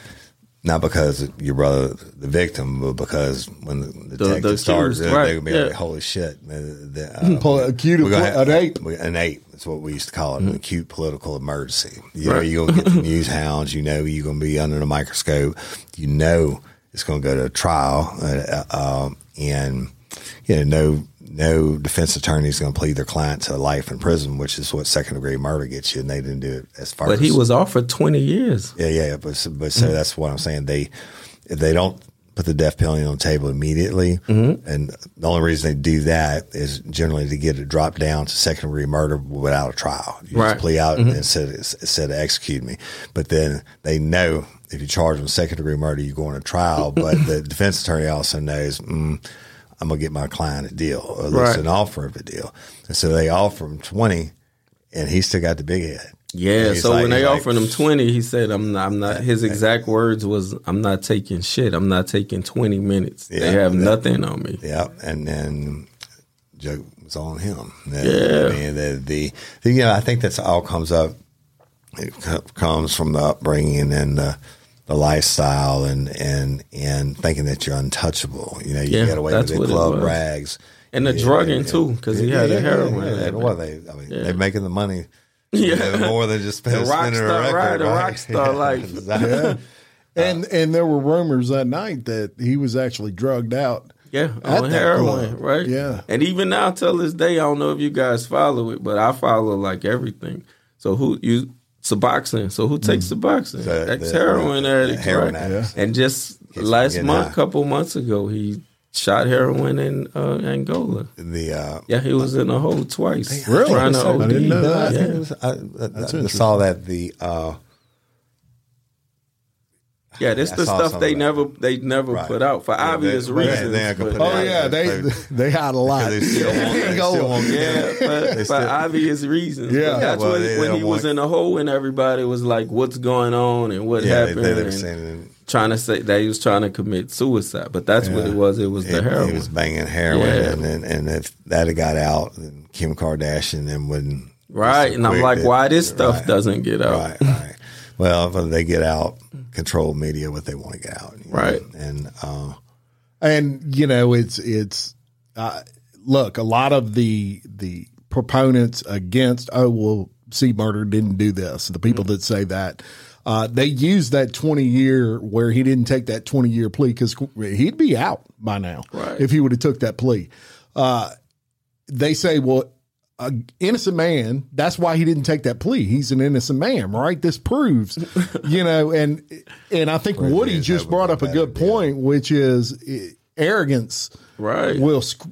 not because your brother the victim, but because when the, the detective the, the starts, they're, right. they're going to be yeah. like, "Holy shit, man, the, uh, acute have, an ape, an ape." That's what we used to call it, mm-hmm. an acute political emergency. You right. know, you're going to get the news hounds. You know, you're going to be under the microscope. You know. It's going to go to trial, uh, uh, and you know, no no defense attorney is going to plead their client to life in prison, which is what second degree murder gets you, and they didn't do it as far. But as, he was offered twenty years. Yeah, yeah, but but so mm-hmm. that's what I'm saying. They if they don't put the death penalty on the table immediately, mm-hmm. and the only reason they do that is generally to get it dropped down to second degree murder without a trial. You right. just plea out mm-hmm. instead of, instead of execute me, but then they know. If you charge them second degree murder, you go on a trial. But the defense attorney also knows mm, I'm gonna get my client a deal, or at least right. an offer of a deal. And so they offer him twenty, and he still got the big head. Yeah. So like, when they like, offered him twenty, he said, "I'm not. I'm not." His exact words was, "I'm not taking shit. I'm not taking twenty minutes. Yeah, they have that, nothing on me." Yeah. And then joke was on him. Yeah. I mean, the, the, the you know I think that's all comes up. It comes from the upbringing and the. The lifestyle and, and and thinking that you're untouchable. You know, you yeah, get away with the club rags. And the yeah, drugging, yeah, too, because he yeah, had yeah, a heroin. Yeah, yeah. Well, they, I mean, yeah. they're making the money yeah. you know, more than just spending, the rock spinning star, a record. Right, the right? rock star yeah, life. Exactly. Yeah. And, and there were rumors that night that he was actually drugged out. Yeah, on heroin, right? Yeah. And even now, till this day, I don't know if you guys follow it, but I follow like everything. So who you Suboxone. So who takes mm. Suboxone? The, Ex heroin addict, heroin right? addict. And just He's last month, high. couple months ago, he shot heroin in uh, Angola. The uh, yeah, he was in a hole twice. Really? Trying to I O D. didn't know that. I, was, I, I, I saw that the. Uh, Yeah, this I the saw stuff some they of that. never they never right. put out for yeah, obvious they, reasons. They, they but- put Oh out, yeah, they they hide a lot. They still want, they Angola. still want, Yeah, for, for still- obvious reasons. Yeah. But that's Well, when, they- they when don't he was want- in a hole and everybody was like, "What's going on?" and what yeah, happened, they, they never and seen it. trying to say that he was trying to commit suicide. But that's what it was. It was the He- heroin. He was banging heroin, Yeah. and, and and if that had got out, then Kim Kardashian then wouldn't. Right, so and I'm quick like, that- why this stuff right, doesn't get out? Right, right. Well, when they get out, control media what they want to get out. you know? Right. And uh, And you know, it's it's uh, look, a lot of the the proponents against, oh well, C. Murder didn't do this. The people that say that. Uh, they use that twenty year where he didn't take that twenty year plea because he'd be out by now Right. if he would have took that plea. Uh, they say, well, an innocent man, that's why he didn't take that plea. He's an innocent man, right? This proves, you know, and and I think Where Woody is just that brought would up be a better, good yeah. point, which is eh, arrogance Right. will sc-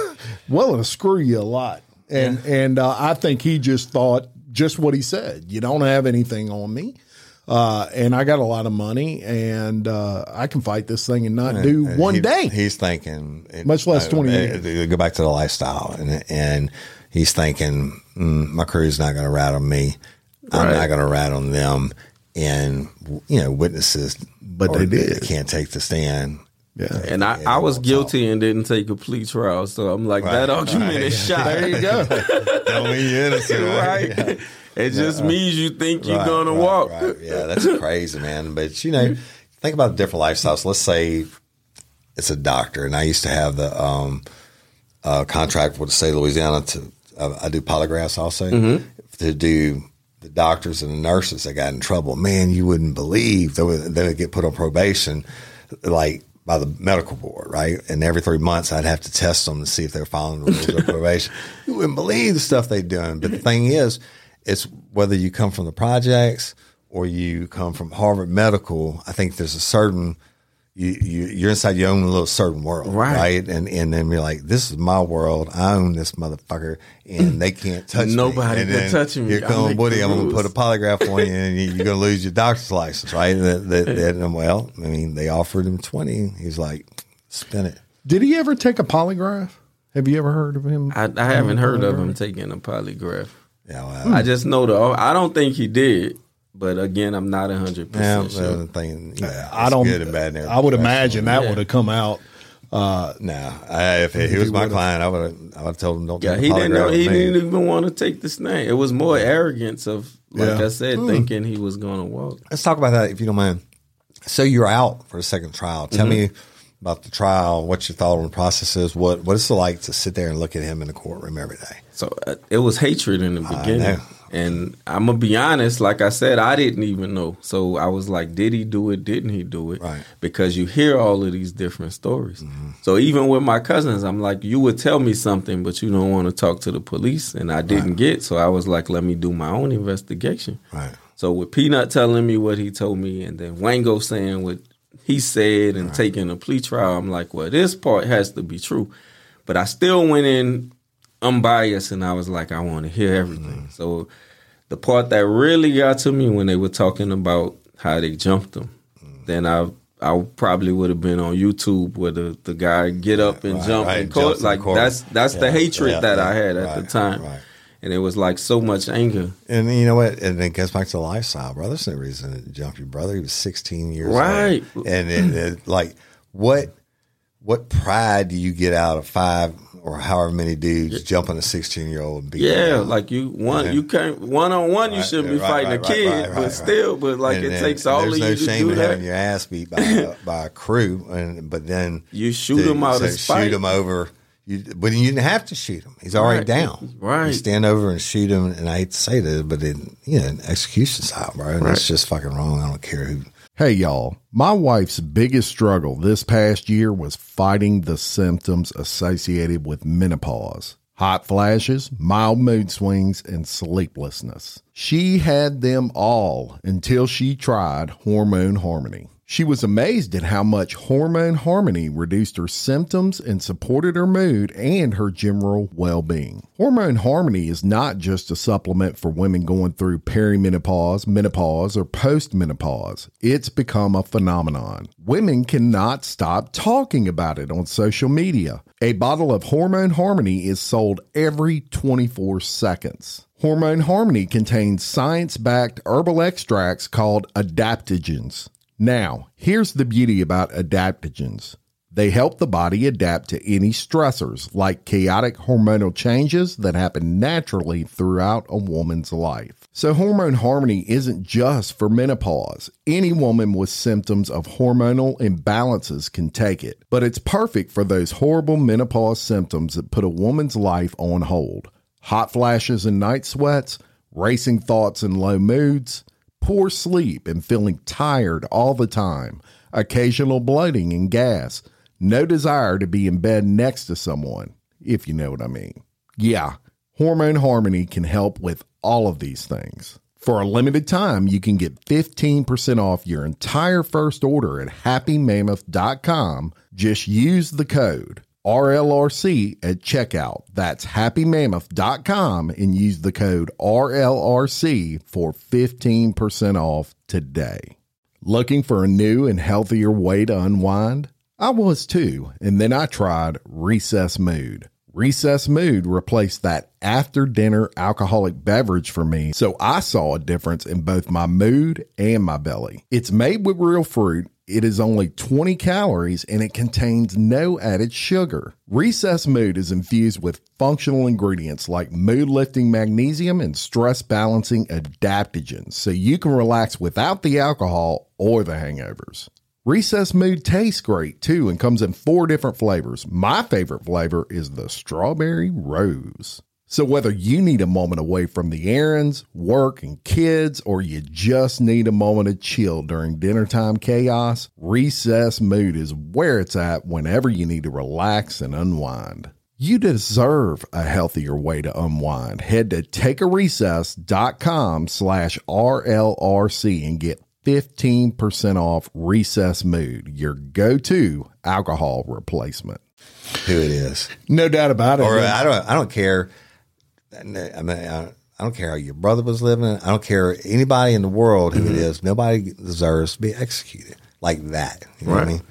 well it'll screw you a lot. And and uh, I think he just thought just what he said. You don't have anything on me. Uh, and I got a lot of money, and uh, I can fight this thing and not do and one he- day. He's thinking, Much less twenty uh, years. Go back to the lifestyle, and and he's thinking, mm, my crew's not going to rat on me. I'm Right. not going to rat on them. And you know, witnesses, But or they did. can't take the stand. Yeah. And I, Yeah, I was won't guilty and didn't take a plea trial, so I'm like, Right. that argument Right. is shot. There you go. Don't mean you're innocent, right? Yeah. It just means you think you're Right, gonna right, walk. right. Yeah, that's crazy, man. But you know, think about different lifestyles. Let's say it's a doctor, and I used to have the um, uh, contract with the state of Louisiana to uh, I do polygraphs also Mm-hmm. to do the doctors and the nurses that got in trouble. Man, you wouldn't believe they would they would get put on probation, like by the medical board, right? And every three months, I'd have to test them to see if they're following the rules of probation. You wouldn't believe the stuff they're doing. But the thing is, it's whether you come from the projects or you come from Harvard Medical. I think there's a certain you, you you're inside your own little certain world, Right. right? And and then you're like, this is my world. I own this motherfucker, and they can't touch me. Nobody and can then touch me. Here I come make Woody. the I'm gonna rules. put a polygraph on you, and you- you're gonna lose your doctor's license, right? And that, that, that, and well, I mean, they offered him twenty. He's like, spin it. Did he ever take a polygraph? Have you ever heard of him? I, I haven't heard of him taking a polygraph. Yeah, well, I just know the. I don't think he did, but again, I'm not a hundred yeah, percent sure. the thing, you know, I it's don't. Good and bad. and I would everything. imagine that Yeah. would have come out. No, I, if he, was my would've- client, I would have. I would have told him don't. Yeah, take he a didn't know. polygraph He with me. didn't even want to take the snake. It was more arrogance of, like Yeah. I said, thinking he was going to walk. Let's talk about that if you don't mind. So you're out for a second trial. Tell Mm-hmm. me about the trial. What your thought on the process is. What What is it like to sit there and look at him in the courtroom every day? So uh, it was hatred in the beginning. know. And I'm going to be honest, like I said, I didn't even know. So I was like, did he do it? Didn't he do it? Right. Because you hear all of these different stories. So even with my cousins, I'm like, you would tell me something, but you don't want to talk to the police. And I didn't get. So I was like, let me do my own investigation. Right. So with Peanut telling me what he told me and then Wango saying what he said and taking a plea trial, I'm like, well, this part has to be true. But I still went in unbiased and I was like, I want to hear everything. So the part that really got to me when they were talking about how they jumped him, then I I probably would have been on YouTube where the, the guy get up and Right, jump right, in court. jumps in Like court. that's that's the Yeah, hatred yeah, that yeah, I had at the right, time. right. And it was like so much anger. And you know what? And it goes back to the lifestyle, bro. There's no reason to jump your brother. He was sixteen years Right. old. And it, it, like, what what pride do you get out of five or however many dudes jumping a sixteen year old and beating Yeah, him out? like you one Yeah. you can't one on one you Right, shouldn't be right, fighting right, a right, kid, right, right, but right. still, but like And it then takes all there's of no you to shame do in that. having your ass beat by a, by a crew, and but then You shoot him out of spite. shoot him over. You, but you didn't have to shoot him. He's already Right. down. Right. You stand over and shoot him, and I hate to say this, but it, you know, execution style, bro. And That's just fucking wrong. I don't care who. Hey, y'all. My wife's biggest struggle this past year was fighting the symptoms associated with menopause. Hot flashes, mild mood swings, and sleeplessness. She had them all until she tried Hormone Harmony. She was amazed at how much Hormone Harmony reduced her symptoms and supported her mood and her general well-being. Hormone Harmony is not just a supplement for women going through perimenopause, menopause, or postmenopause. It's become a phenomenon. Women cannot stop talking about it on social media. A bottle of Hormone Harmony is sold every twenty-four seconds. Hormone Harmony contains science-backed herbal extracts called adaptogens. Now, here's the beauty about adaptogens. They help the body adapt to any stressors, like chaotic hormonal changes that happen naturally throughout a woman's life. So Hormone Harmony isn't just for menopause. Any woman with symptoms of hormonal imbalances can take it, but it's perfect for those horrible menopause symptoms that put a woman's life on hold. Hot flashes and night sweats, racing thoughts and low moods, poor sleep and feeling tired all the time, occasional bloating and gas, no desire to be in bed next to someone, if you know what I mean. Yeah, Hormone Harmony can help with all of these things. For a limited time, you can get fifteen percent off your entire first order at happy mammoth dot com. Just use the code R L R C at checkout. That's happy mammoth dot com and use the code R L R C for fifteen percent off today. Looking for a new and healthier way to unwind? I was too, and then I tried Recess Mood. Recess Mood replaced that after-dinner alcoholic beverage for me, so I saw a difference in both my mood and my belly. It's made with real fruit. It is only twenty calories and it contains no added sugar. Recess Mood is infused with functional ingredients like mood-lifting magnesium and stress-balancing adaptogens, so you can relax without the alcohol or the hangovers. Recess Mood tastes great too and comes in four different flavors. My favorite flavor is the strawberry rose. So whether you need a moment away from the errands, work, and kids, or you just need a moment of chill during dinner time chaos, Recess Mood is where it's at whenever you need to relax and unwind. You deserve a healthier way to unwind. Head to takearecess dot com slash R L R C and get fifteen percent off Recess Mood, your go-to alcohol replacement. Who it is. No doubt about it. Or I don't I don't care. I mean, I don't care how your brother was living. I don't care anybody in the world who mm-hmm. it is. Nobody deserves to be executed like that. You know right. what I mean?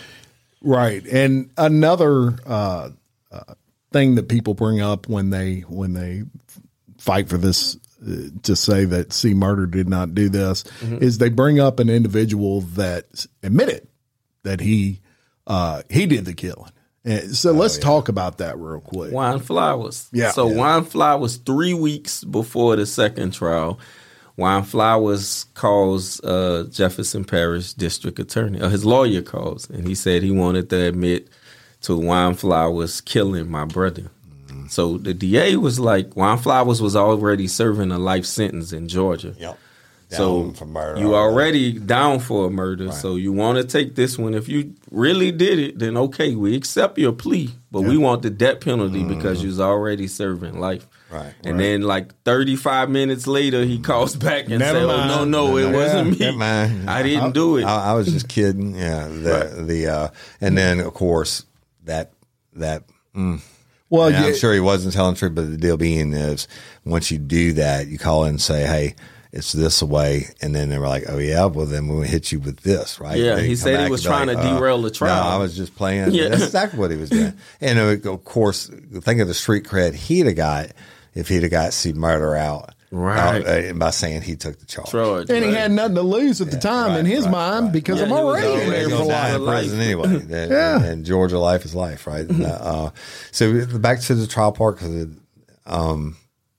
Right. And another uh, uh, thing that people bring up when they when they fight for this uh, to say that C. Murder did not do this mm-hmm. is they bring up an individual that admitted that he uh, he did the killing. So let's oh, yeah. talk about that real quick. Juan Flowers. Yeah. So yeah. Juan Flowers, three weeks before the second trial, Juan Flowers calls uh, Jefferson Parish District Attorney, or his lawyer calls, and he said he wanted to admit to Juan Flowers killing my brother. Mm-hmm. So the D A was like, Juan Flowers was already serving a life sentence in Georgia. Yep. So for murder, you already right. down for a murder, right. so you want to take this one. If you really did it, then okay, we accept your plea, but yeah. we want the death penalty mm. because you was already serving life. Right. And right. then like thirty-five minutes later, he calls back and says, oh, no, no, it yeah, wasn't me. I didn't I, do it. I, I was just kidding. Yeah. The, right. the uh, and then, of course, that, that, mm, well, yeah, I'm sure he wasn't telling the truth, but the deal being is once you do that, you call in and say, hey, it's this way, and then they were like, "Oh yeah, well then we'll hit you with this, right?" Yeah, he said he was trying like, to derail the trial. No, I was just playing. Yeah. That's exactly what he was doing. And of course, think of the street cred he'd have got if he'd have got C. Murder out, right? Out, uh, by saying he took the charge, charge and right. he had nothing to lose at yeah, the time right, in his right, mind right. because yeah, I'm already in there for life. In prison anyway, and, yeah. and Georgia life is life, right? uh, uh, so back to the trial part because. Um,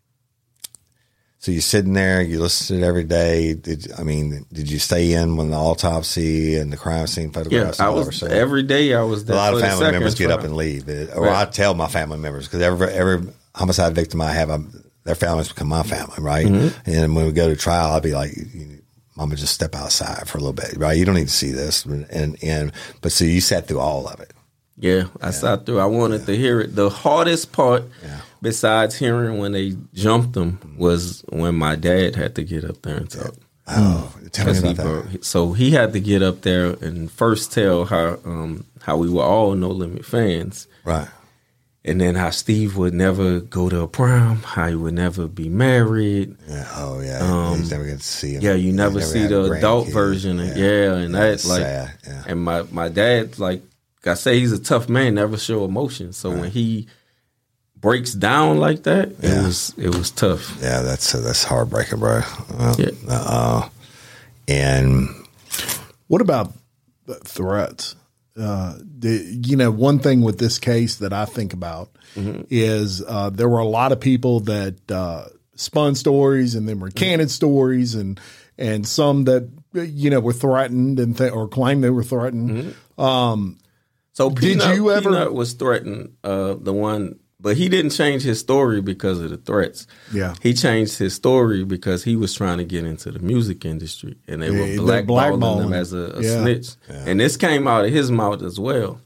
So you're sitting there, you listen to it every day. Did I mean? Did you stay in when the autopsy and the crime scene photographs? Yeah, I was every day. I was there. A lot of family members trial. get up and leave, it, or right. I tell my family members because every every homicide victim I have, I'm, their families become my family, right? Mm-hmm. And when we go to trial, I'll be like, "Mama, just step outside for a little bit, right? You don't need to see this." And and but so you sat through all of it. Yeah, I yeah. sat through. I wanted yeah. to hear it. The hardest part, yeah. besides hearing when they jumped him, was when my dad had to get up there and talk. Oh, tell me about he that. broke- So he had to get up there and first tell how um, how we were all No Limit fans. Right. And then how Steve would never go to a prom, how he would never be married. Yeah. Oh, yeah. Um, you never get to see him. Yeah, you He never, see had the a adult grandkid. version. Of, Yeah. yeah. and Yeah, that it's like, sad, yeah. and my my dad, like I say, he's a tough man, never show emotion. So when he breaks down like that, Yeah. it was it was tough. Yeah, that's uh, that's heartbreaking, bro. Uh, Yeah. uh, and What about the threats? Uh, the, you know, one thing with this case that I think about Mm-hmm. is uh, there were a lot of people that uh, spun stories and then recanted stories, and and some that you know were threatened and th- or claimed they were threatened. Mm-hmm. Um, So Did Peanut, you ever- Peanut was threatened, uh, the one, but he didn't change his story because of the threats. Yeah. He changed his story because he was trying to get into the music industry, and they Yeah, were they're blackballing blackballing him him. as a, a Yeah. snitch. And this came out of his mouth as well.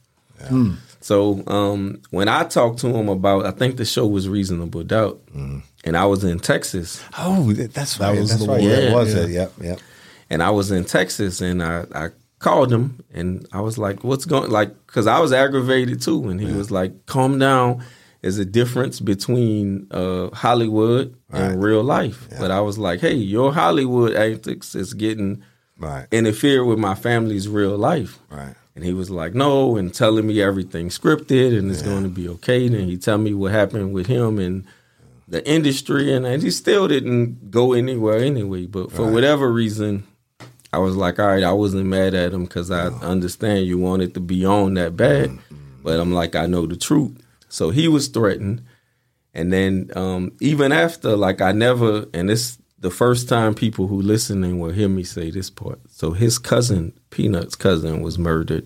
So um, when I talked to him about, I think the show was Reasonable Doubt, and I was in Texas. oh, that's That right. was that's the right. one. Yeah, Yeah. it was Yeah. it. Yep, yep. And I was in Texas, and I, I called him, and I was like, "What's going?" Like, because I was aggravated too, and he was like, "Calm down. There's a difference between uh, Hollywood and real life." But I was like, "Hey, your Hollywood antics is getting Right. interfere with my family's real life." Right. And he was like, "No," and telling me everything scripted and it's going to be okay. And he tell me what happened with him and the industry, and, and he still didn't go anywhere anyway. But for whatever reason, I was like, all right, I wasn't mad at him because I understand you wanted to be on that bad. But I'm like, I know the truth. So he was threatened. And then um, even after, like I never, and this the first time people who listening will hear me say this part. So his cousin, Peanut's cousin, was murdered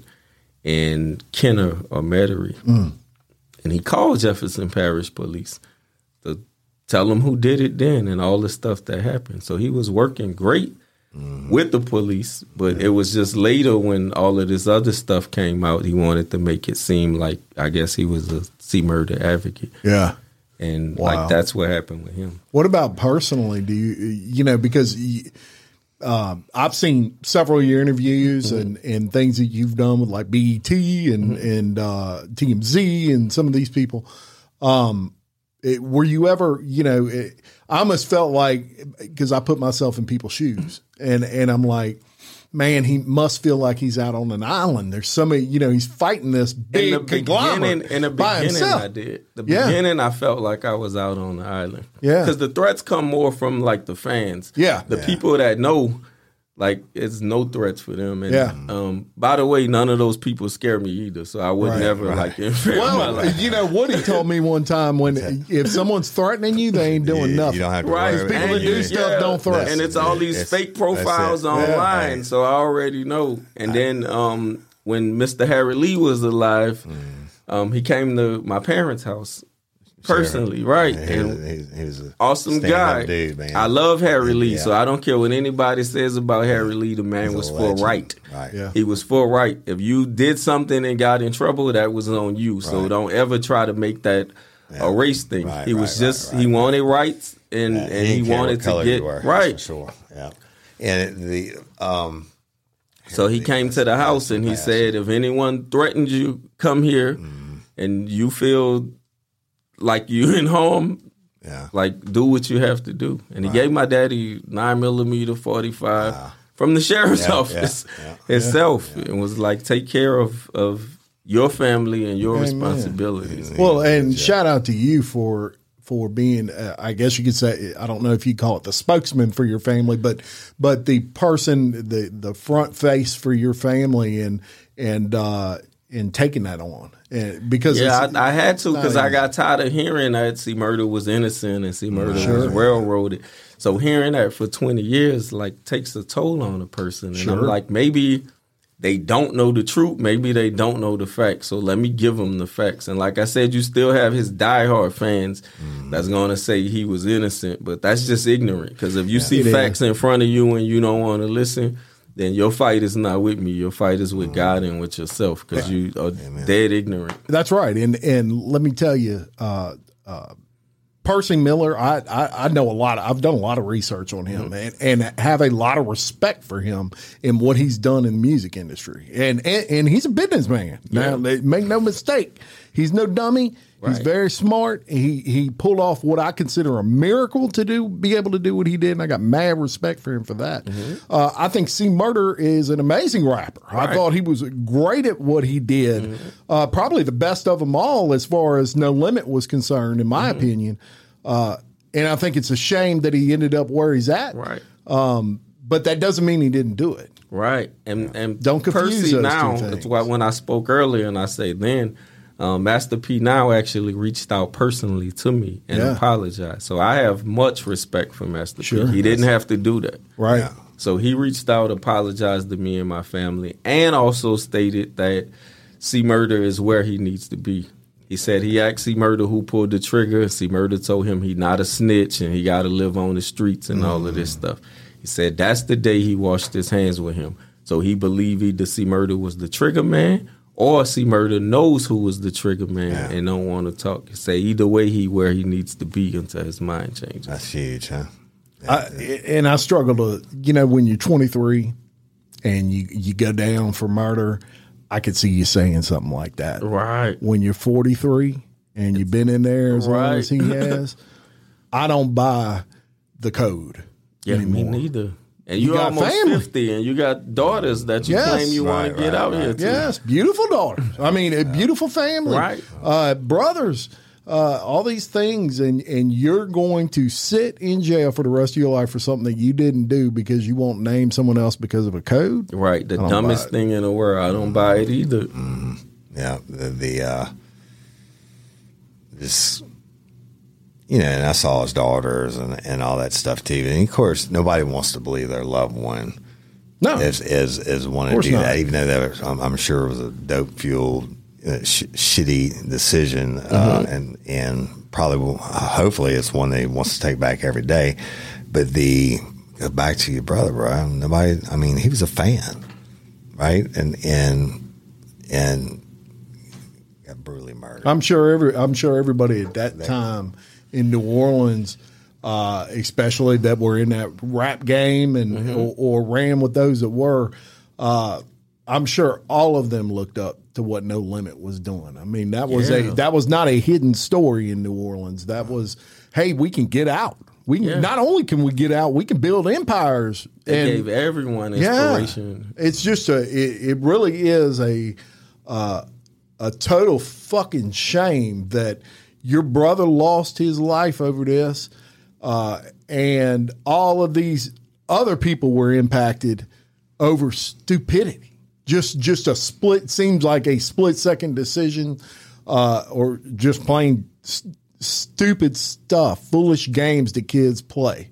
in Kenner or Metairie. And he called Jefferson Parish Police to tell them who did it then and all the stuff that happened. So he was working great with the police, but it was just later when all of this other stuff came out, he wanted to make it seem like, I guess he was a C murder advocate. Yeah. And Wow. like that's what happened with him. What about personally? Do you, you know, because um, I've seen several of your interviews Mm-hmm. and, and things that you've done with like B E T and, Mm-hmm. and uh, T M Z and some of these people. Um, it, were you ever, you know, it, I almost felt like, because I put myself in people's shoes and, and I'm like, man, he must feel like he's out on an island. There's so many, you know, he's fighting this big in the conglomerate beginning, in the by beginning, himself. I did. The Yeah. beginning, I felt like I was out on the island. Yeah. because the threats come more from like the fans. Yeah. the Yeah. people that know, like it's no threats for them. And Yeah. um, by the way, none of those people scare me either. So I would Right, never right. like infect my Well, life. you know, Woody told me one time when if someone's threatening you, they ain't doing You- nothing. You don't have to Right, worry. people and that do you- stuff don't threaten. and it's all these It's- fake that's profiles it. online. Yeah. So I already know. And then um, when Mister Harry Lee was alive, um, he came to my parents' house personally, right? Yeah, he, And was, he, he was an awesome guy. dude, man. I love Harry Lee, Yeah. so I don't care what anybody says about Harry Lee. The man He's a was for legend. right. Right. Yeah. He was for right. If you did something and got in trouble, that was on you. So Right. don't ever try to make that a race thing. Right, he was right, just right, he right. wanted rights and Yeah, and didn't he care what wanted to color you get were, that's right. for sure. Yeah, and the um, So he came to the house and he passed. said, if anyone threatens you, come here Mm-hmm. and you feel like you're in harm, yeah, like do what you have to do. And he gave my daddy nine millimeter forty-five from the sheriff's Yeah, office yeah, itself and was like, take care of, of your family and your Amen. responsibilities. Well, and shout out to you for for being, uh, I guess you could say, I don't know if you call it the spokesman for your family, but but the person, the the front face for your family, and and uh, and taking that on, and because Yeah, it's- I, I had to because not I easy. got tired of hearing that C Murder was innocent and C Murder Sure. was railroaded. So hearing that for twenty years like takes a toll on a person. And I'm Sure. like, maybe they don't know the truth. Maybe they don't know the facts. So let me give them the facts. And like I said, you still have his diehard fans that's going to say he was innocent. But that's just ignorant because if you see It facts is. in front of you and you don't want to listen, then your fight is not with me. Your fight is with God and with yourself because you are dead ignorant. That's right. And and let me tell you, uh, uh, Percy Miller, I, I I know a lot. Of, I've done a lot of research on him, mm-hmm. and, and have a lot of respect for him and what he's done in the music industry. And and, and he's a businessman. Yeah. Now, make no mistake, he's no dummy. Right. He's very smart. He he pulled off what I consider a miracle to do, be able to do what he did, and I got mad respect for him for that. Mm-hmm. Uh, I think C Murder is an amazing rapper. Right. I thought he was great at what he did. Mm-hmm. Uh, probably the best of them all as far as No Limit was concerned, in my mm-hmm. opinion. Uh, and I think it's a shame that he ended up where he's at. Right. Um, but that doesn't mean he didn't do it. Right. And and don't confuse Percy those now. two things. That's why when I spoke earlier, and I say then. Um, Master P now actually reached out personally to me and yeah. apologized. So I have much respect for Master sure. P. He didn't have to do that. Right. Yeah. So he reached out, apologized to me and my family, and also stated that C Murder is where he needs to be. He said he asked C Murder who pulled the trigger. C Murder told him he not a snitch and he got to live on the streets and mm. all of this stuff. He said that's the day he washed his hands with him. So he believed either C Murder was the trigger man or C Murder knows who was the trigger man yeah. and don't want to talk. Say either way, he where he needs to be until his mind changes. That's huge, huh? I, and I struggle to, you know, when you're twenty-three and you, you go down for murder, I could see you saying something like that. Right. When you're forty-three and you've been in there as right. long as he has, I don't buy the code yeah, anymore. Me neither. And you're you got almost family. fifty, and you got daughters that you yes. claim you right, want to get right, out right. here to. Yes, beautiful daughters. I mean, a beautiful family. Right. Uh, brothers, uh, all these things, and, and you're going to sit in jail for the rest of your life for something that you didn't do because you won't name someone else because of a code? Right. The dumbest thing in the world. I don't buy it either. Mm-hmm. Yeah. The, the uh, this... You know, and I saw his daughters and, and all that stuff too. And of course, nobody wants to believe their loved one no. is is is wanting to do not. that, even though that was, I'm, I'm sure it was a dope fueled, uh, sh- shitty decision, mm-hmm. uh, and and probably will, hopefully it's one that he wants to take back every day. But the back to your brother, bro. Nobody. I mean, he was a fan, right? And and and got brutally murdered. I'm sure every. I'm sure everybody at that time in New Orleans, uh, especially that were in that rap game and mm-hmm. or, or ran with those that were, uh, I'm sure all of them looked up to what No Limit was doing. I mean, that was yeah. a that was not a hidden story in New Orleans. That was, hey, we can get out. We can, yeah. not only can we get out, we can build empires. It and, gave everyone inspiration. Yeah, it's just a. It, it really is a uh, a total fucking shame that your brother lost his life over this, uh, and all of these other people were impacted over stupidity. Just just a split, seems like a split second decision, uh, or just plain st- stupid stuff, foolish games that kids play.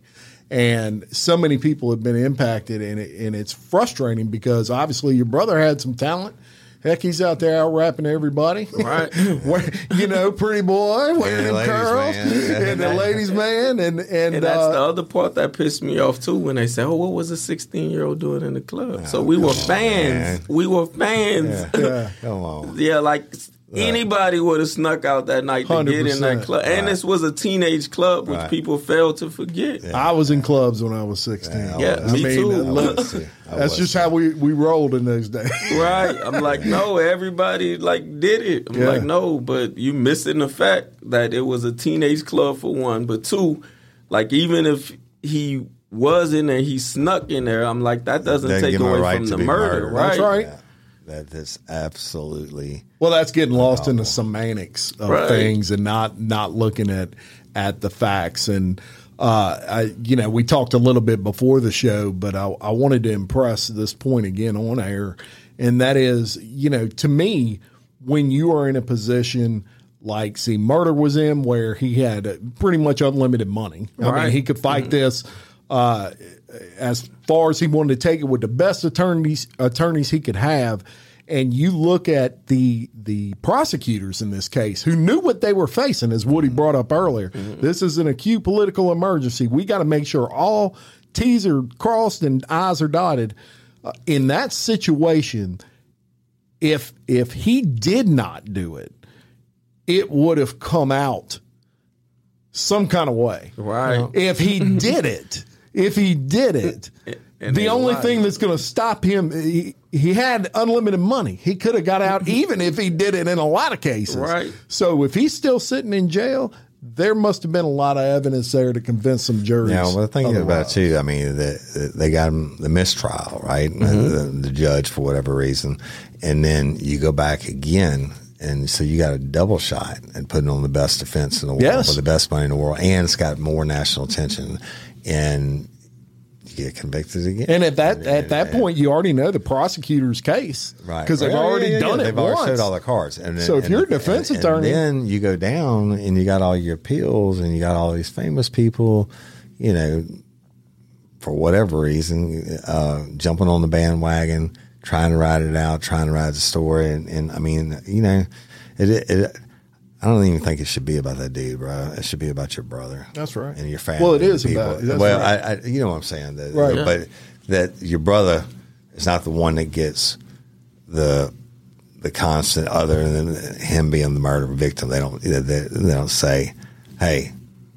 And so many people have been impacted, and it, and it's frustrating because obviously your brother had some talent. Heck, he's out there out rapping everybody. Right. You know, pretty boy, wearing them curls, and the ladies' man. And, and, and that's uh, the other part that pissed me off, too, when they say, oh, what was a sixteen-year-old doing in the club? Oh, so we were fans. On, we were fans. Yeah. yeah. Come on. Yeah, like... Anybody would have snuck out that night to get in that club. And right. this was a teenage club, which right. people fail to forget. Yeah. I was in clubs when I was sixteen. Yeah, yeah I me mean, too. Look, that's just how we, we rolled in those days. Right. I'm like, no, everybody like did it. I'm yeah. like, no, but you missing the fact that it was a teenage club for one. But two, like even if he was in there, he snuck in there, I'm like, that doesn't Doesn't take away right from the murder, right? That's right. Yeah. That is absolutely well. That's getting lost in the semantics of right. things and not not looking at at the facts. And uh, I, you know, we talked a little bit before the show, but I, I wanted to impress this point again on air, and that is, you know, to me, when you are in a position like C Murder was in, where he had pretty much unlimited money. I right. mean, he could fight mm-hmm. this. Uh, as far as he wanted to take it with the best attorneys attorneys he could have. And you look at the the prosecutors in this case who knew what they were facing, as Woody brought up earlier. Mm-hmm. This is an acute political emergency. We got to make sure all T's are crossed and I's are dotted. Uh, in that situation, if if he did not do it, it would have come out some kind of way. Right. If he did it, if he did it, And the only lied. thing that's going to stop him, he, he had unlimited money. He could have got out even if he did it in a lot of cases. Right. So if he's still sitting in jail, there must have been a lot of evidence there to convince some juries. Yeah, well, thinking about otherwise. it too, I mean, the, they got him the mistrial, right? Mm-hmm. The, the judge, for whatever reason. And then you go back again. And so you got a double shot at putting on the best defense in the world Yes. for the best money in the world. And it's got more national attention. And you get convicted again. And at that at that And- point, you already know the prosecutor's case, Right. Because they've Yeah, yeah, already yeah, done yeah. it They've already once. showed all the cards. And then, So if and- you're a defense and- attorney- and then you go down and you got all your appeals and you got all these famous people, you know, for whatever reason, uh, jumping on the bandwagon, trying to ride it out, trying to ride the story. And, and I mean, you know, it, it, it I don't even think it should be about that dude, bro. It should be about your brother. That's right. And your family. Well, it is and people. about- that's well, right. I, I, you know what I'm saying. That, Right. that- But that your brother is not the one that gets the the constant, other than him being the murder victim. They don't they, they don't say, "Hey,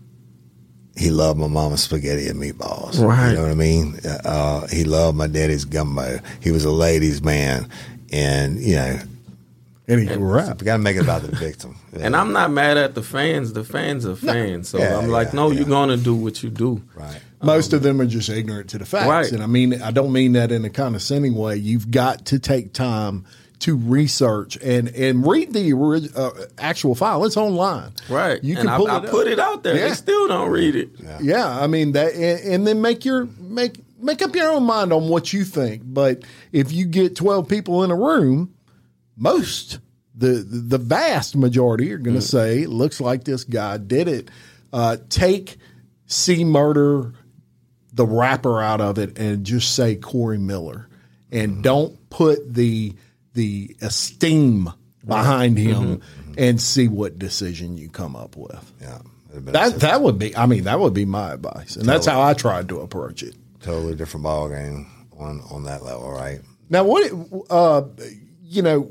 he loved my mama's spaghetti and meatballs." Right. You know what I mean? Uh, he loved my daddy's gumbo. He was a ladies' man, and you know, And he can rap. we got to make it about the victim. And I'm not mad at the fans. The fans are fans. So Yeah, I'm like, yeah, no, yeah. you're going to do what you do. Right. Most of them are just ignorant to the facts. Right. And I mean, I don't mean that in a condescending way. You've got to take time to research and, and read the ori- uh, actual file. It's online. Right. You and can I, pull I it up. put it out there. Yeah. They still don't read it. Yeah. Yeah, I mean that, and, and then make your make make up your own mind on what you think. But if you get twelve people in a room, most the the vast majority are going to say, "It looks like this guy did it." Uh, take C Murder, the rapper, out of it, and just say Corey Miller, and don't put the the esteem behind him, and see what decision you come up with. Yeah. It'd been That a that would be, I mean, that would be my advice, and that's how I tried to approach it. totally different ball game on on that level, right? Now, what uh, you know,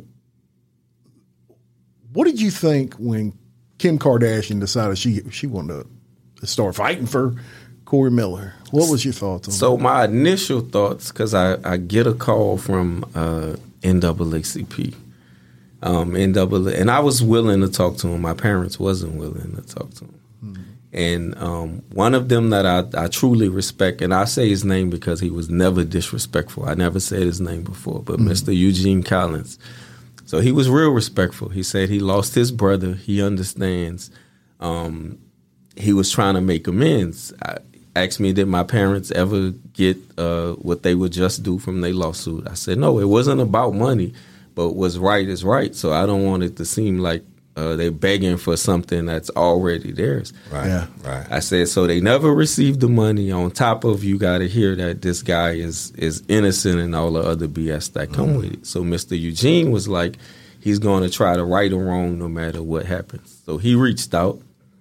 what did you think when Kim Kardashian decided she she wanted to start fighting for Corey Miller? What was your thoughts on So my initial thoughts, because I, I get a call from uh, N double A C P. Um, N double A, and I was willing to talk to him. My parents wasn't willing to talk to him. Hmm. And um, one of them that I, I truly respect, and I say his name because he was never disrespectful. I never said his name before, but Mm-hmm. Mister Eugene Collins. So he was real respectful. He said he lost his brother. He understands. Um, he was trying to make amends. I, asked me, did my parents ever get uh, what they would just do from their lawsuit? I said, no, it wasn't about money, but what's right is right. So I don't want it to seem like uh, they're begging for something that's already theirs. Right. Yeah. Right. I said, so they never received the money. On top of, you got to hear that this guy is is innocent and all the other B S that come Mm-hmm. with it. So Mister Eugene was like, he's going to try to right or wrong no matter what happens. So he reached out,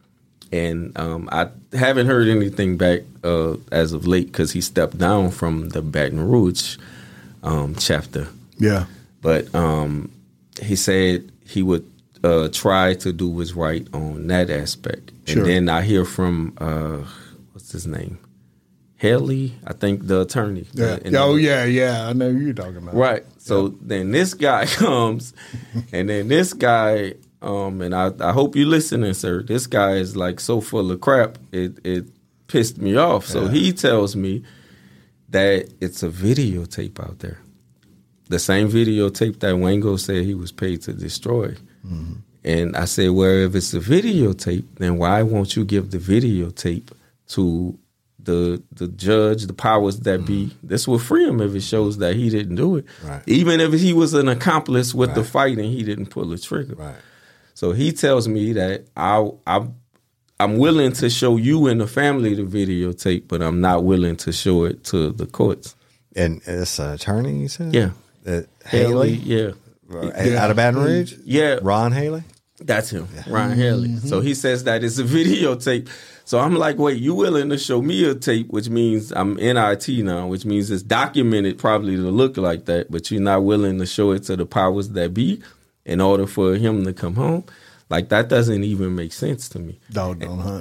and um, I haven't heard anything back uh, as of late because he stepped down from the Baton Rouge um, chapter. Yeah. But um, he said he would uh, try to do what's right on that aspect. Sure. And then I hear from, uh, what's his name? Haley, I think the attorney. Yeah. Uh, in Oh, the- yeah, yeah. I know who you're talking about. Right. So then this guy comes, and then this guy, um, and I, I hope you're listening, sir. This guy is like so full of crap, it, it pissed me off. So he tells me that it's a videotape out there. The same videotape that Wango said he was paid to destroy. Mm-hmm. And I said, well, if it's a videotape, then why won't you give the videotape to the the judge, the powers that be? This will free him if it shows that he didn't do it. Right. Even if he was an accomplice with the Right. fight and he didn't pull the trigger. Right. So he tells me that I, I, I'm willing to show you and the family the videotape, but I'm not willing to show it to the courts. And it's an attorney, you said? Yeah. Uh, Haley? Yeah. Right. Out of Baton Rouge? Yeah. Ron Haley? That's him, Ryan Haley. So he says that it's a videotape. So I'm like, wait, you willing to show me a tape, which means I'm N I T now, which means it's documented probably to look like that, but you're not willing to show it to the powers that be in order for him to come home? Like, that doesn't even make sense to me. Dog don't hunt.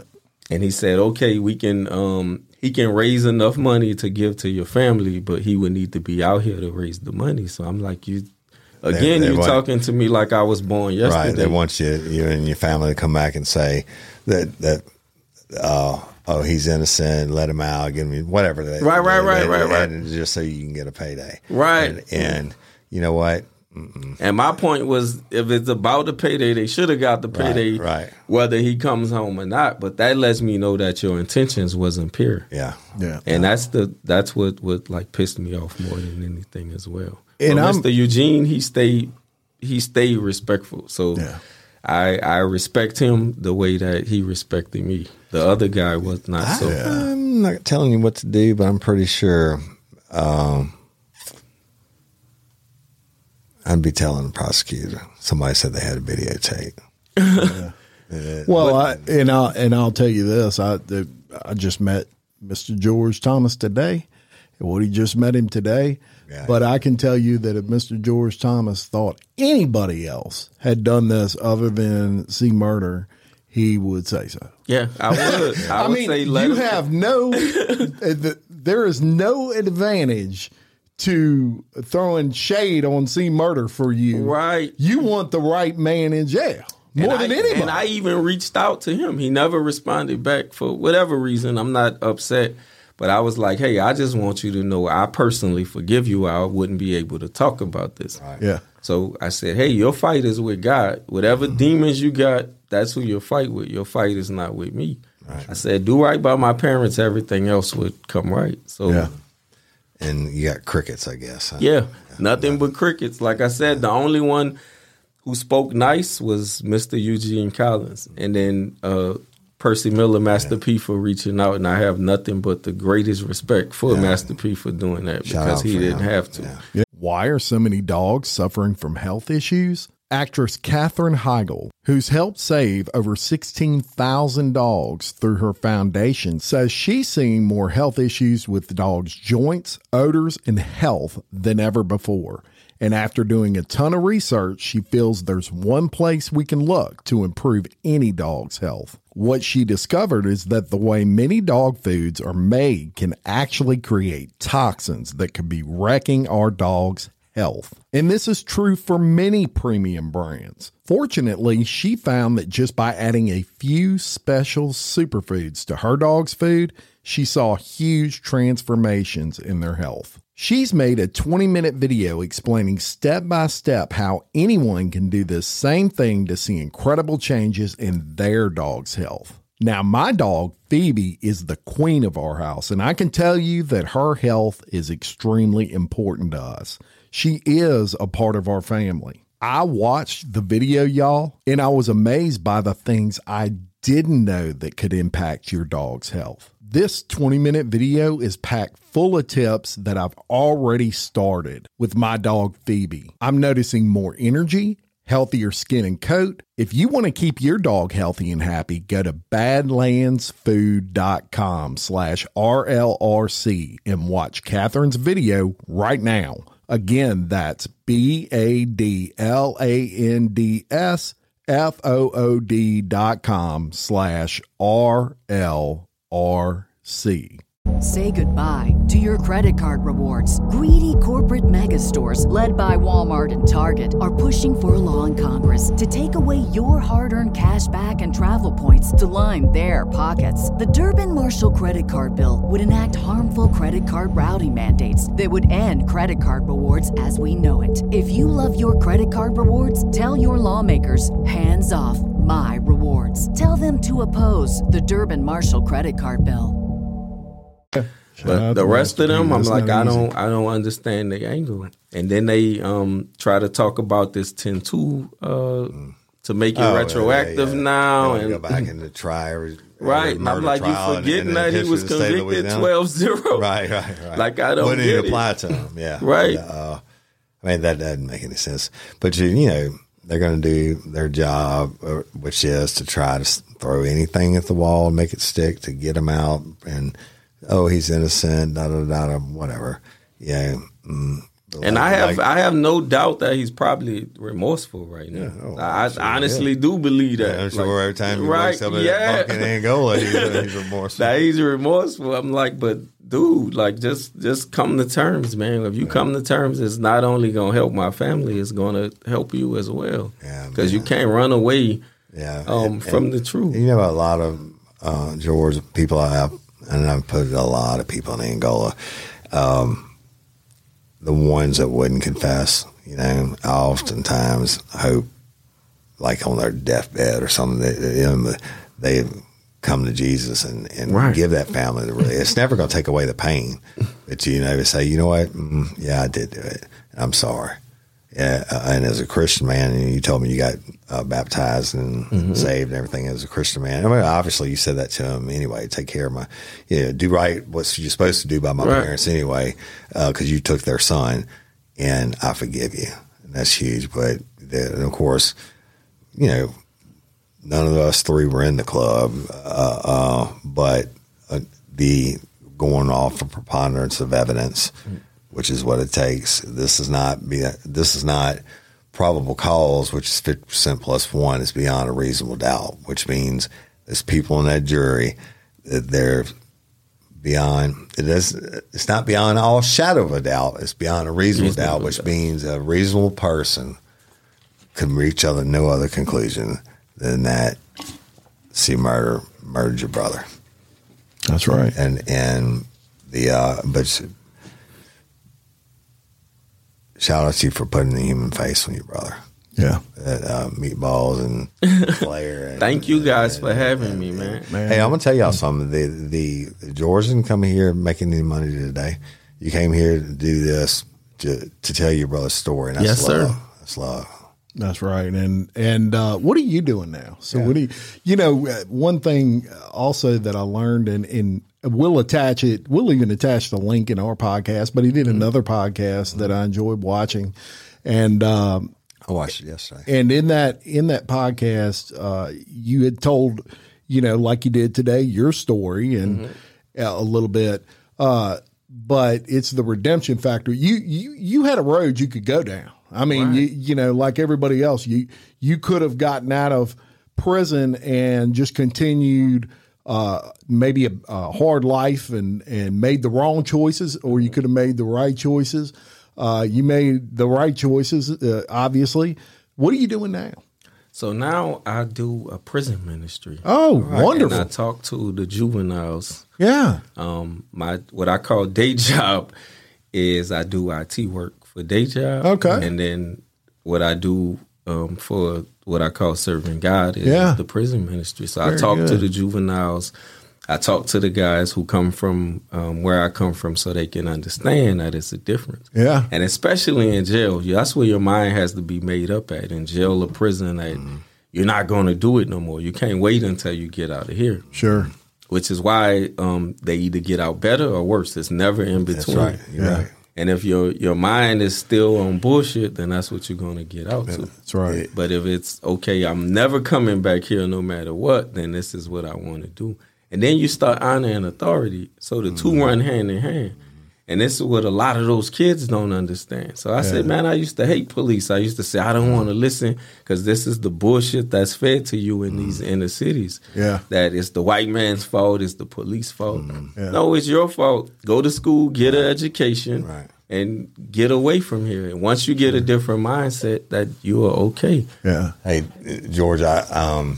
and he said, okay, we can, um, he can raise enough money to give to your family, but he would need to be out here to raise the money. So I'm like, you, again, they, they you want, talking to me like I was born yesterday. Right. They want you, you and your family to come back and say that, that, uh, oh, he's innocent, let him out, give me whatever. They, right, right, they, right, they, right, right. And just so you can get a payday. Right. And, and you know what? Mm-mm. And my point was, if it's about the payday, they should have got the payday, right, right. whether he comes home or not. But that lets me know that your intentions wasn't pure. Yeah, yeah. And that's the that's what, what like pissed me off more than anything as well. And but I'm, Mister Eugene, he stayed he stayed respectful. So yeah. I I respect him the way that he respected me. The other guy was not I, so. I'm not telling you what to do, but I'm pretty sure. Um, I'd be telling the prosecutor. Somebody said they had a videotape. Yeah. Yeah. Well, I, and I'll and I'll tell you this: I the, I just met Mister George Thomas today. Well, he just met him today. Yeah. But I can tell you that if Mister George Thomas thought anybody else had done this other than C. Murder, he would say so. Yeah, I would. I, I would mean, say let you him. have no. There is no advantage to throwing shade on C. Murder for you. Right. You want the right man in jail more and than I, anybody. And I even reached out to him. He never responded back for whatever reason. I'm not upset. But I was like, hey, I just want you to know I personally forgive you. I wouldn't be able to talk about this. Right. Yeah. So I said, hey, your fight is with God. Whatever mm-hmm. demons you got, that's who your fight with. Your fight is not with me. Right. I said, do right by my parents. Everything else would come right. So. Yeah. And you got crickets, I guess. Huh? Yeah, nothing but crickets. Like I said, the only one who spoke nice was Mister Eugene Collins. And then uh, Percy Miller, Master yeah. P, for reaching out. And I have nothing but the greatest respect for yeah. Master P for doing that Shout because he didn't him. have to. Yeah. Yeah. Why are so many dogs suffering from health issues? Actress Katherine Heigl, who's helped save over sixteen thousand dogs through her foundation, says she's seeing more health issues with dogs' joints, odors, and health than ever before. And after doing a ton of research, she feels there's one place we can look to improve any dog's health. What she discovered is that the way many dog foods are made can actually create toxins that could be wrecking our dogs' health. And this is true for many premium brands. Fortunately, she found that just by adding a few special superfoods to her dog's food, she saw huge transformations in their health. She's made a twenty minute video explaining step by step how anyone can do this same thing to see incredible changes in their dog's health. Now, my dog, Phoebe, is the queen of our house, and I can tell you that her health is extremely important to us. She is a part of our family. I watched the video, y'all, and I was amazed by the things I didn't know that could impact your dog's health. This twenty minute video is packed full of tips that I've already started with my dog, Phoebe. I'm noticing more energy, healthier skin and coat. If you want to keep your dog healthy and happy, go to badlandsfood.com slash RLRC and watch Katherine's video right now. Again, that's B A D L A N D S F O O D dot com slash R L R C. Say goodbye to your credit card rewards. Greedy corporate mega stores, led by Walmart and Target, are pushing for a law in Congress to take away your hard-earned cash back and travel points to line their pockets. The Durbin-Marshall credit card bill would enact harmful credit card routing mandates that would end credit card rewards as we know it. If you love your credit card rewards, tell your lawmakers, hands off my rewards. Tell them to oppose the Durbin-Marshall credit card bill. But the rest of them, I'm like, I don't, I don't understand the angle. And then they um, try to talk about this ten two uh, to make it oh, retroactive yeah, yeah. now, and and go back into try right. And I'm like, you forgetting that he was convicted twelve zero. Right, right, right. Like I don't Wouldn't get even it. apply to him. Yeah, right. Uh, I mean, that doesn't make any sense. But you, you know, they're going to do their job, which is to try to throw anything at the wall and make it stick to get him out and. Oh, he's innocent, da da da da, whatever. Yeah, mm, And like, I have like, I have no doubt that he's probably remorseful right now. Yeah, oh, I sure, honestly yeah. do believe that. Yeah, I'm sure like, every time he right, wakes up in yeah. fucking Angola, he's, he's remorseful. That he's remorseful. I'm like, but dude, like just just come to terms, man. If you come to terms, it's not only gonna help my family, it's gonna help you as well. Yeah, because you can't run away. Yeah, um, and, from and, the truth. You know, a lot of uh, George people I have, and I've put a lot of people in Angola. Um, the ones that wouldn't confess, you know, I oftentimes hope, like on their deathbed or something, they, they, they come to Jesus and, and right. give that family the really. It's never going to take away the pain, but you know, say, you know what, mm, yeah, I did do it. I'm sorry. Yeah, uh, and as a Christian man, and you told me you got uh, baptized and mm-hmm. saved and everything as a Christian man. I mean, obviously you said that to him anyway. Take care of my, you know, do right what you're supposed to do by my right. parents anyway, because uh, you took their son, and I forgive you. And that's huge. But the, and of course, you know, none of us three were in the club, uh, uh, but uh, the going off a preponderance of evidence. Mm-hmm. Which is what it takes. This is not be this is not probable cause, which is fifty percent plus one. It's beyond a reasonable doubt, which means there's people in that jury that they're beyond. It is. It's not beyond all shadow of a doubt. It's beyond a reasonable, reasonable doubt, which doubt. means a reasonable person can reach other no other conclusion than that. See, murder murdered your brother. That's right. And and the uh, but. Shout out to you for putting the human face on your brother. Yeah. Uh, meatballs and Flair. And, Thank you guys and, for having and, me, man. man. Hey, I'm going to tell y'all something. The, the, the George didn't come here making any money today. You came here to do this, to, to tell your brother's story. And that's yes, love. sir. That's love. That's right. And, and, uh, what are you doing now? So yeah. what do you, you know, one thing also that I learned and, and, we'll attach it. We'll even attach the link in our podcast, but he did another podcast mm-hmm. that I enjoyed watching. And, um, I watched it yesterday. And in that, in that podcast, uh, you had told, you know, like you did today, your story and mm-hmm. a little bit, uh, but it's the redemption factor. You, you, you had a road you could go down. I mean, right. you, you know, like everybody else, you, you could have gotten out of prison and just continued, uh, maybe a, a hard life and, and made the wrong choices, or you could have made the right choices. Uh, you made the right choices, uh, obviously. What are you doing now? So now I do a prison ministry. Oh, right? wonderful. And I talk to the juveniles. Yeah. Um, my, what I call day job is I do I T work for day job. Okay. And then what I do um, for what I call serving God is yeah. the prison ministry. So Very I talk good. to the juveniles. I talk to the guys who come from um, where I come from so they can understand that it's a difference. Yeah. And especially in jail, that's where your mind has to be made up at. In jail or prison, that mm. you're not going to do it no more. You can't wait until you get out of here. Sure. Which is why um, they either get out better or worse. It's never in between. That's right. You're yeah. right. And if your your mind is still on bullshit, then that's what you're going to get out to. That's right. But if it's, okay, I'm never coming back here no matter what, then this is what I want to do. And then you start honoring authority. So the two mm-hmm. run hand in hand. And this is what a lot of those kids don't understand. So I yeah. said, man, I used to hate police. I used to say, I don't want to listen because this is the bullshit that's fed to you in mm. these inner cities. Yeah. That it's the white man's fault, it's the police fault. Mm. Yeah. No, it's your fault. Go to school, get an education, right. and get away from here. And once you get a different mindset, that you are okay. Yeah. Hey, George, I um,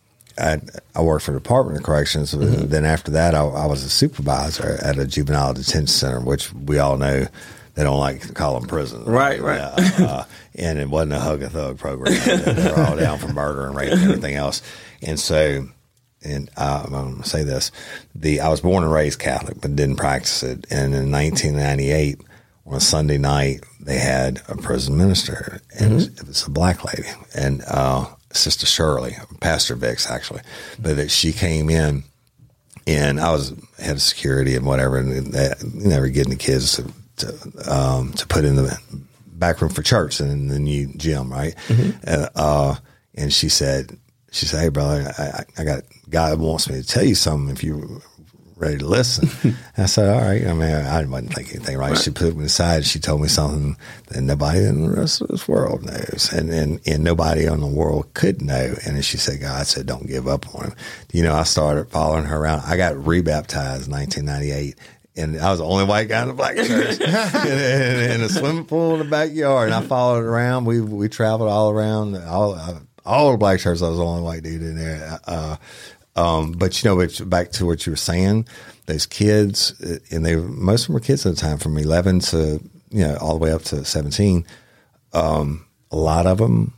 I, I worked for the Department of Corrections. Mm-hmm. Then after that, I, I was a supervisor at a juvenile detention center, which we all know they don't like to call them prisons. Right, right. Uh, uh, and it wasn't a hug a thug program. They were all down for murder and rape and everything else. And so, and uh, I'm going to say this: the I was born and raised Catholic, but didn't practice it. And in nineteen ninety-eight, on a Sunday night, they had a prison minister, and mm-hmm. it was a black lady, and uh, Sister Shirley, Pastor Vicks actually, but that she came in, and I was head of security and whatever, and they, they were getting the kids to to, um, to put in the back room for church and in the new gym, right? Mm-hmm. And, uh, and she said, she said, hey brother, I, I got God wants me to tell you something. If you ready to listen. I said, all right. I mean, I wasn't thinking anything right. right. She put me aside. She told me something that nobody in the rest of this world knows. And, and, and nobody in the world could know. And then she said, God said, don't give up on him. You know, I started following her around. I got rebaptized in nineteen ninety-eight. And I was the only white guy in the black church in, in, in a swimming pool in the backyard. And I followed around. We we traveled all around. All all the black churches, I was the only white dude in there. Uh, um, but, you know, it's back to what you were saying, those kids, and they most of them were kids at the time, from eleven to, you know, all the way up to seventeen. Um, a lot of them,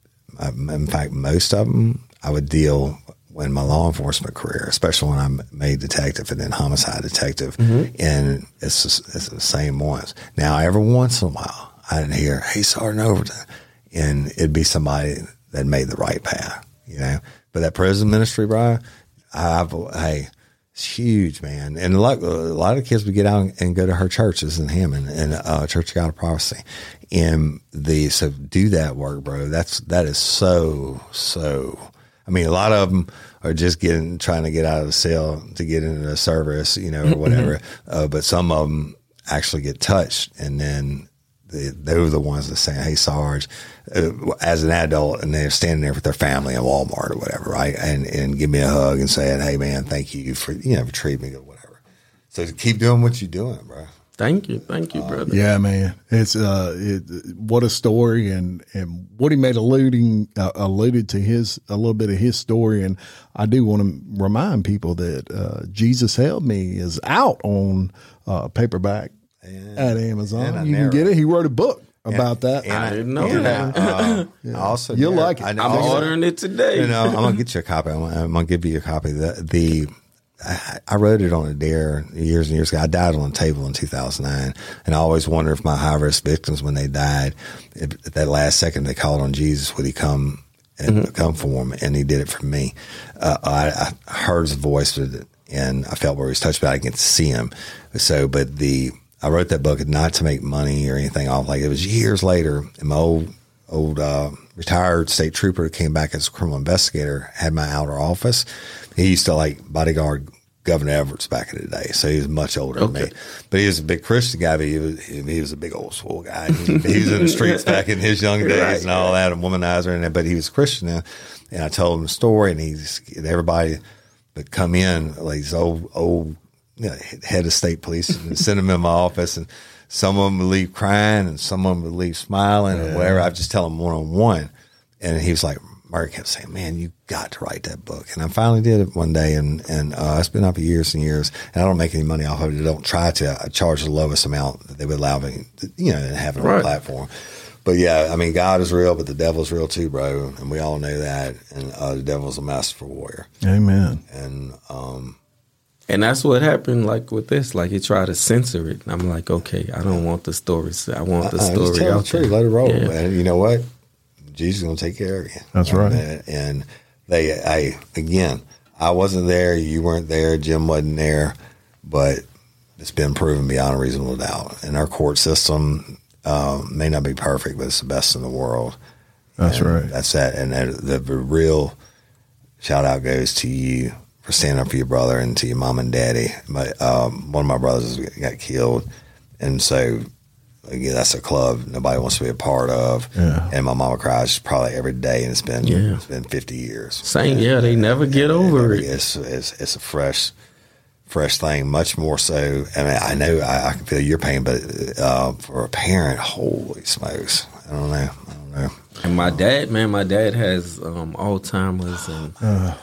in fact, most of them, I would deal in my law enforcement career, especially when I made detective and then homicide detective, mm-hmm. and it's, just, it's the same ones. Now, every once in a while, I'd hear, hey, Sergeant Overton, and it'd be somebody that made the right path, you know. But that prison ministry, bro, I've, hey, it's huge, man. And a lot, a lot of kids would get out and go to her churches in Hammond and uh, Church of God of Prophecy, and the so do that work, bro. That's that is so so. I mean, a lot of them are just getting trying to get out of the cell to get into the service, you know, or whatever. Mm-hmm. Uh, but some of them actually get touched, and then they, they're the ones that say, "Hey, Sarge," uh, as an adult, and they're standing there with their family in Walmart or whatever, right? And and give me a hug and saying, "Hey, man, thank you for you know for treating me or whatever." So keep doing what you're doing, bro. Thank you, thank you, brother. Yeah, man, it's uh, it, what a story, and and what he made alluding uh, alluded to his a little bit of his story, and I do want to remind people that uh, Jesus Help Me is out on uh, paperback and, at Amazon. You can get it. He wrote a book about and, that. And I didn't know and that. I, uh, yeah. Also, you'll yeah, like it. I, I'm also, ordering it today. You know, I'm gonna get you a copy. I'm, I'm gonna give you a copy. The the I, I wrote it on a dare years and years ago. I died on a table in two thousand nine, and I always wonder if my high risk victims, when they died, if, at that last second they called on Jesus, would he come and mm-hmm. come for them? And he did it for me. Uh, I, I heard his voice, and I felt where he was touched, but I didn't get to see him. So, but the I wrote that book not to make money or anything off. Like, it was years later, and my old old uh, retired state trooper came back as a criminal investigator, had my outer office. He used to like bodyguard Governor Edwards back in the day, so he was much older okay. than me. But he was a big Christian guy, but he was, he was a big old swole guy. He, he was in the streets back in his young days right, and all that, a womanizer, and but he was a Christian now. And I told him the story, and he's and everybody would come in, like these old, old you know, head of state police, and send them in my office, and some of them would leave crying, and some of them would leave smiling, yeah. and whatever. I just tell them one on one, and he was like, Mark kept saying, "Man, you got to write that book." And I finally did it one day, and and uh, it's been up for years and years. And I don't make any money off of it. I don't try to. I charge the lowest amount that they would allow me, to, you know, and have it on right. a platform. But yeah, I mean, God is real, but the devil's real too, bro. And we all know that. And uh, the devil's a masterful warrior. Amen. And um, and that's what happened. Like with this, like he tried to censor it. And I'm like, okay, I don't want the stories. I want the uh, story just tell out the truth. there. Let it roll, yeah. man. You know what? Jesus is going to take care of you. That's and, right. Uh, and they, I again, I wasn't there. You weren't there. Jim wasn't there. But it's been proven beyond a reasonable doubt. And our court system uh, may not be perfect, but it's the best in the world. That's and right. That's that. And the, the real shout out goes to you for standing up for your brother and to your mom and daddy. My, um, one of my brothers got killed, and so. Again, that's a club nobody wants to be a part of, yeah. and my mama cries probably every day, and it's been yeah. it's been fifty years. Same, and, yeah, they never get over it. It's, it's it's a fresh, fresh thing, much more so. I mean, I know I, I can feel your pain, but uh, for a parent, holy smokes, I don't know, I don't know. And my dad, man, my dad has um, Alzheimer's, and uh,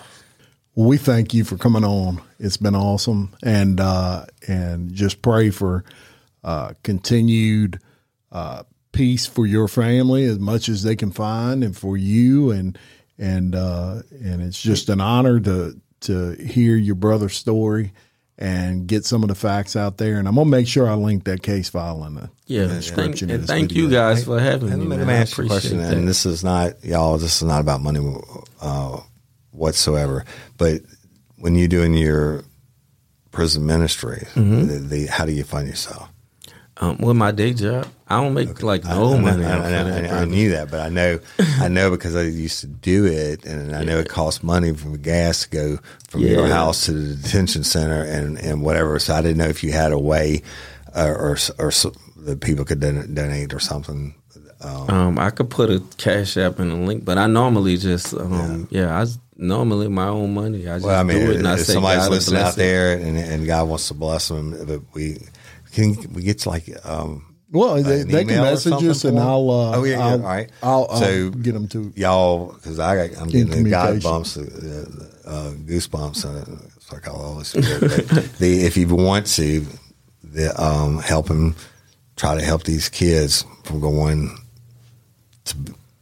we thank you for coming on. It's been awesome, and uh, and just pray for. Uh, continued uh, peace for your family as much as they can find, and for you, and and uh, and it's just an honor to to hear your brother's story and get some of the facts out there. And I'm gonna make sure I link that case file in the yeah. description. Thank, and thank you guys for having and me. Let me ask you a question, that. And this is not y'all. This is not about money uh, whatsoever. But when you're doing your prison ministry, mm-hmm. the, the, how do you find yourself? Um, with my day job, I don't make okay. like no I, money. I, I, I, I, I knew that, but I know, I know because I used to do it, and I know yeah. it costs money from the gas to go from yeah. your house to the detention center and, and whatever. So I didn't know if you had a way, uh, or or so that people could don- donate or something. Um, um, I could put a Cash App in a link, but I normally just, um, yeah, yeah I normally my own money. I just well, I mean, do it, and I if say somebody's God listening out it. there, and, and God wants to bless them, but we can we get to like. Um, Well, they, they can message us, and I'll, uh, oh, yeah, yeah. I'll, all right. I'll, I'll so get them to y'all, because I got, I'm getting the God bumps, uh, uh, goosebumps. Uh, it's like I'll always forget. But the, if you want to, the, um, help them, try to help these kids from going to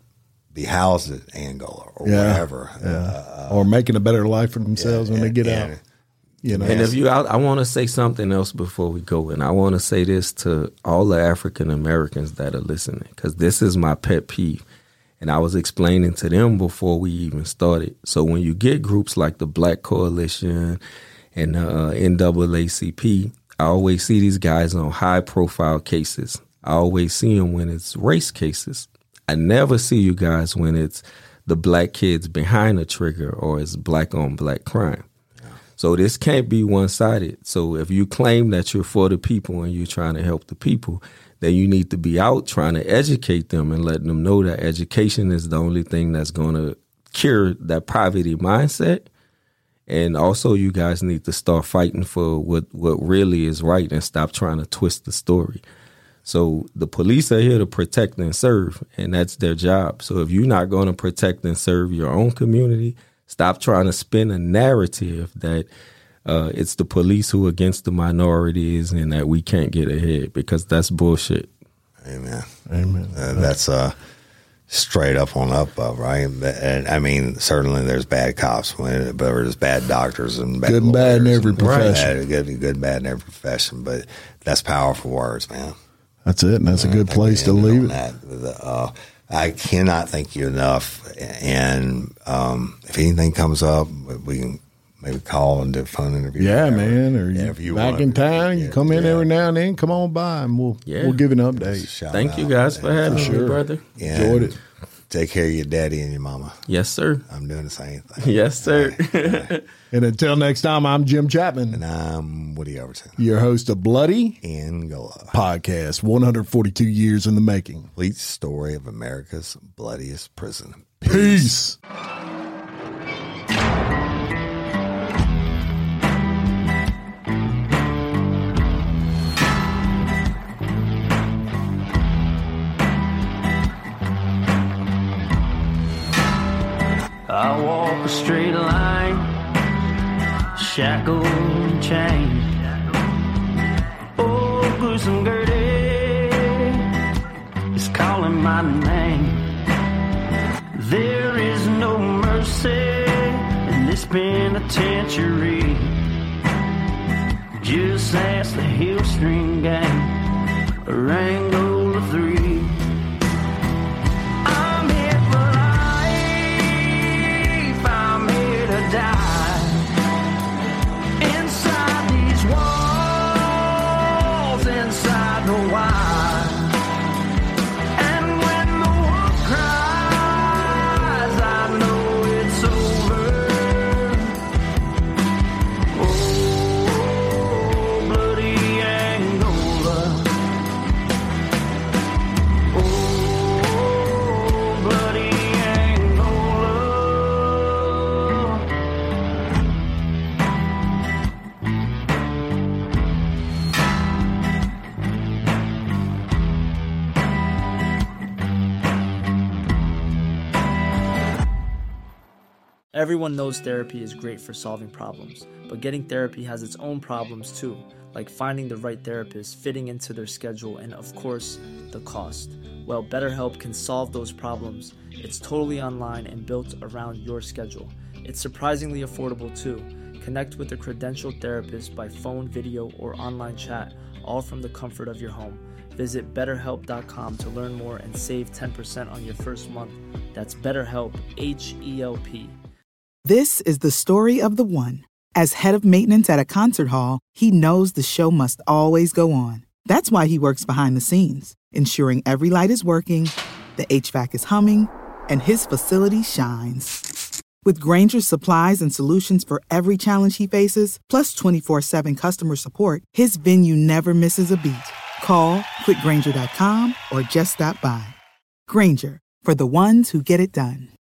be housed at Angola or yeah, wherever. Yeah. Uh, or making a better life for themselves yeah, when and, they get and, out. You know, and if you out, I want to say something else before we go, and I want to say this to all the African Americans that are listening, because this is my pet peeve, and I was explaining to them before we even started. So when you get groups like the Black Coalition and uh, N double A C P, I always see these guys on high-profile cases. I always see them when it's race cases. I never see you guys when it's the black kids behind the trigger or it's black-on-black crime. So this can't be one-sided. So if you claim that you're for the people and you're trying to help the people, then you need to be out trying to educate them and letting them know that education is the only thing that's going to cure that poverty mindset. And also you guys need to start fighting for what, what really is right and stop trying to twist the story. So the police are here to protect and serve, and that's their job. So if you're not going to protect and serve your own community, stop trying to spin a narrative that uh, it's the police who are against the minorities and that we can't get ahead, because that's bullshit. Amen. Amen. Uh, that's uh, straight up on up, uh, right? And I mean, certainly there's bad cops, but there's bad doctors and bad good and bad in every profession. Bad, good, good and bad in every profession. But that's powerful words, man. That's it, and that's a good place to leave it. That, uh, I cannot thank you enough. And um, if anything comes up, we can maybe call and do a phone interview. Yeah, man. Or yeah, you, if you back want, in town, yeah, you come in yeah. every now and then. Come on by, and we'll yeah. we'll give an update. Thank you guys for having for me, sure. brother. Yeah, enjoyed it. Take care of your daddy and your mama. Yes, sir. I'm doing the same thing. Yes, sir. All right. All right. And until next time, I'm Jim Chapman. And I'm Woody Overton. Your host of Bloody Angola Podcast, one hundred forty-two years in the making. Complete story of America's bloodiest prison. Peace. Peace. I walk a straight line, shackled and chained. Oh, gruesome Gertie is calling my name. There is no mercy in this penitentiary. Just ask the Hill String Gang, or Angola three. Everyone knows therapy is great for solving problems, but getting therapy has its own problems too, like finding the right therapist, fitting into their schedule, and of course, the cost. Well, BetterHelp can solve those problems. It's totally online and built around your schedule. It's surprisingly affordable too. Connect with a credentialed therapist by phone, video, or online chat, all from the comfort of your home. Visit better help dot com to learn more and save ten percent on your first month. That's BetterHelp, H E L P. This is the story of the one. As head of maintenance at a concert hall, he knows the show must always go on. That's why he works behind the scenes, ensuring every light is working, the H V A C is humming, and his facility shines. With Grainger's supplies and solutions for every challenge he faces, plus twenty-four seven customer support, his venue never misses a beat. Call quick grainger dot com or just stop by. Grainger, for the ones who get it done.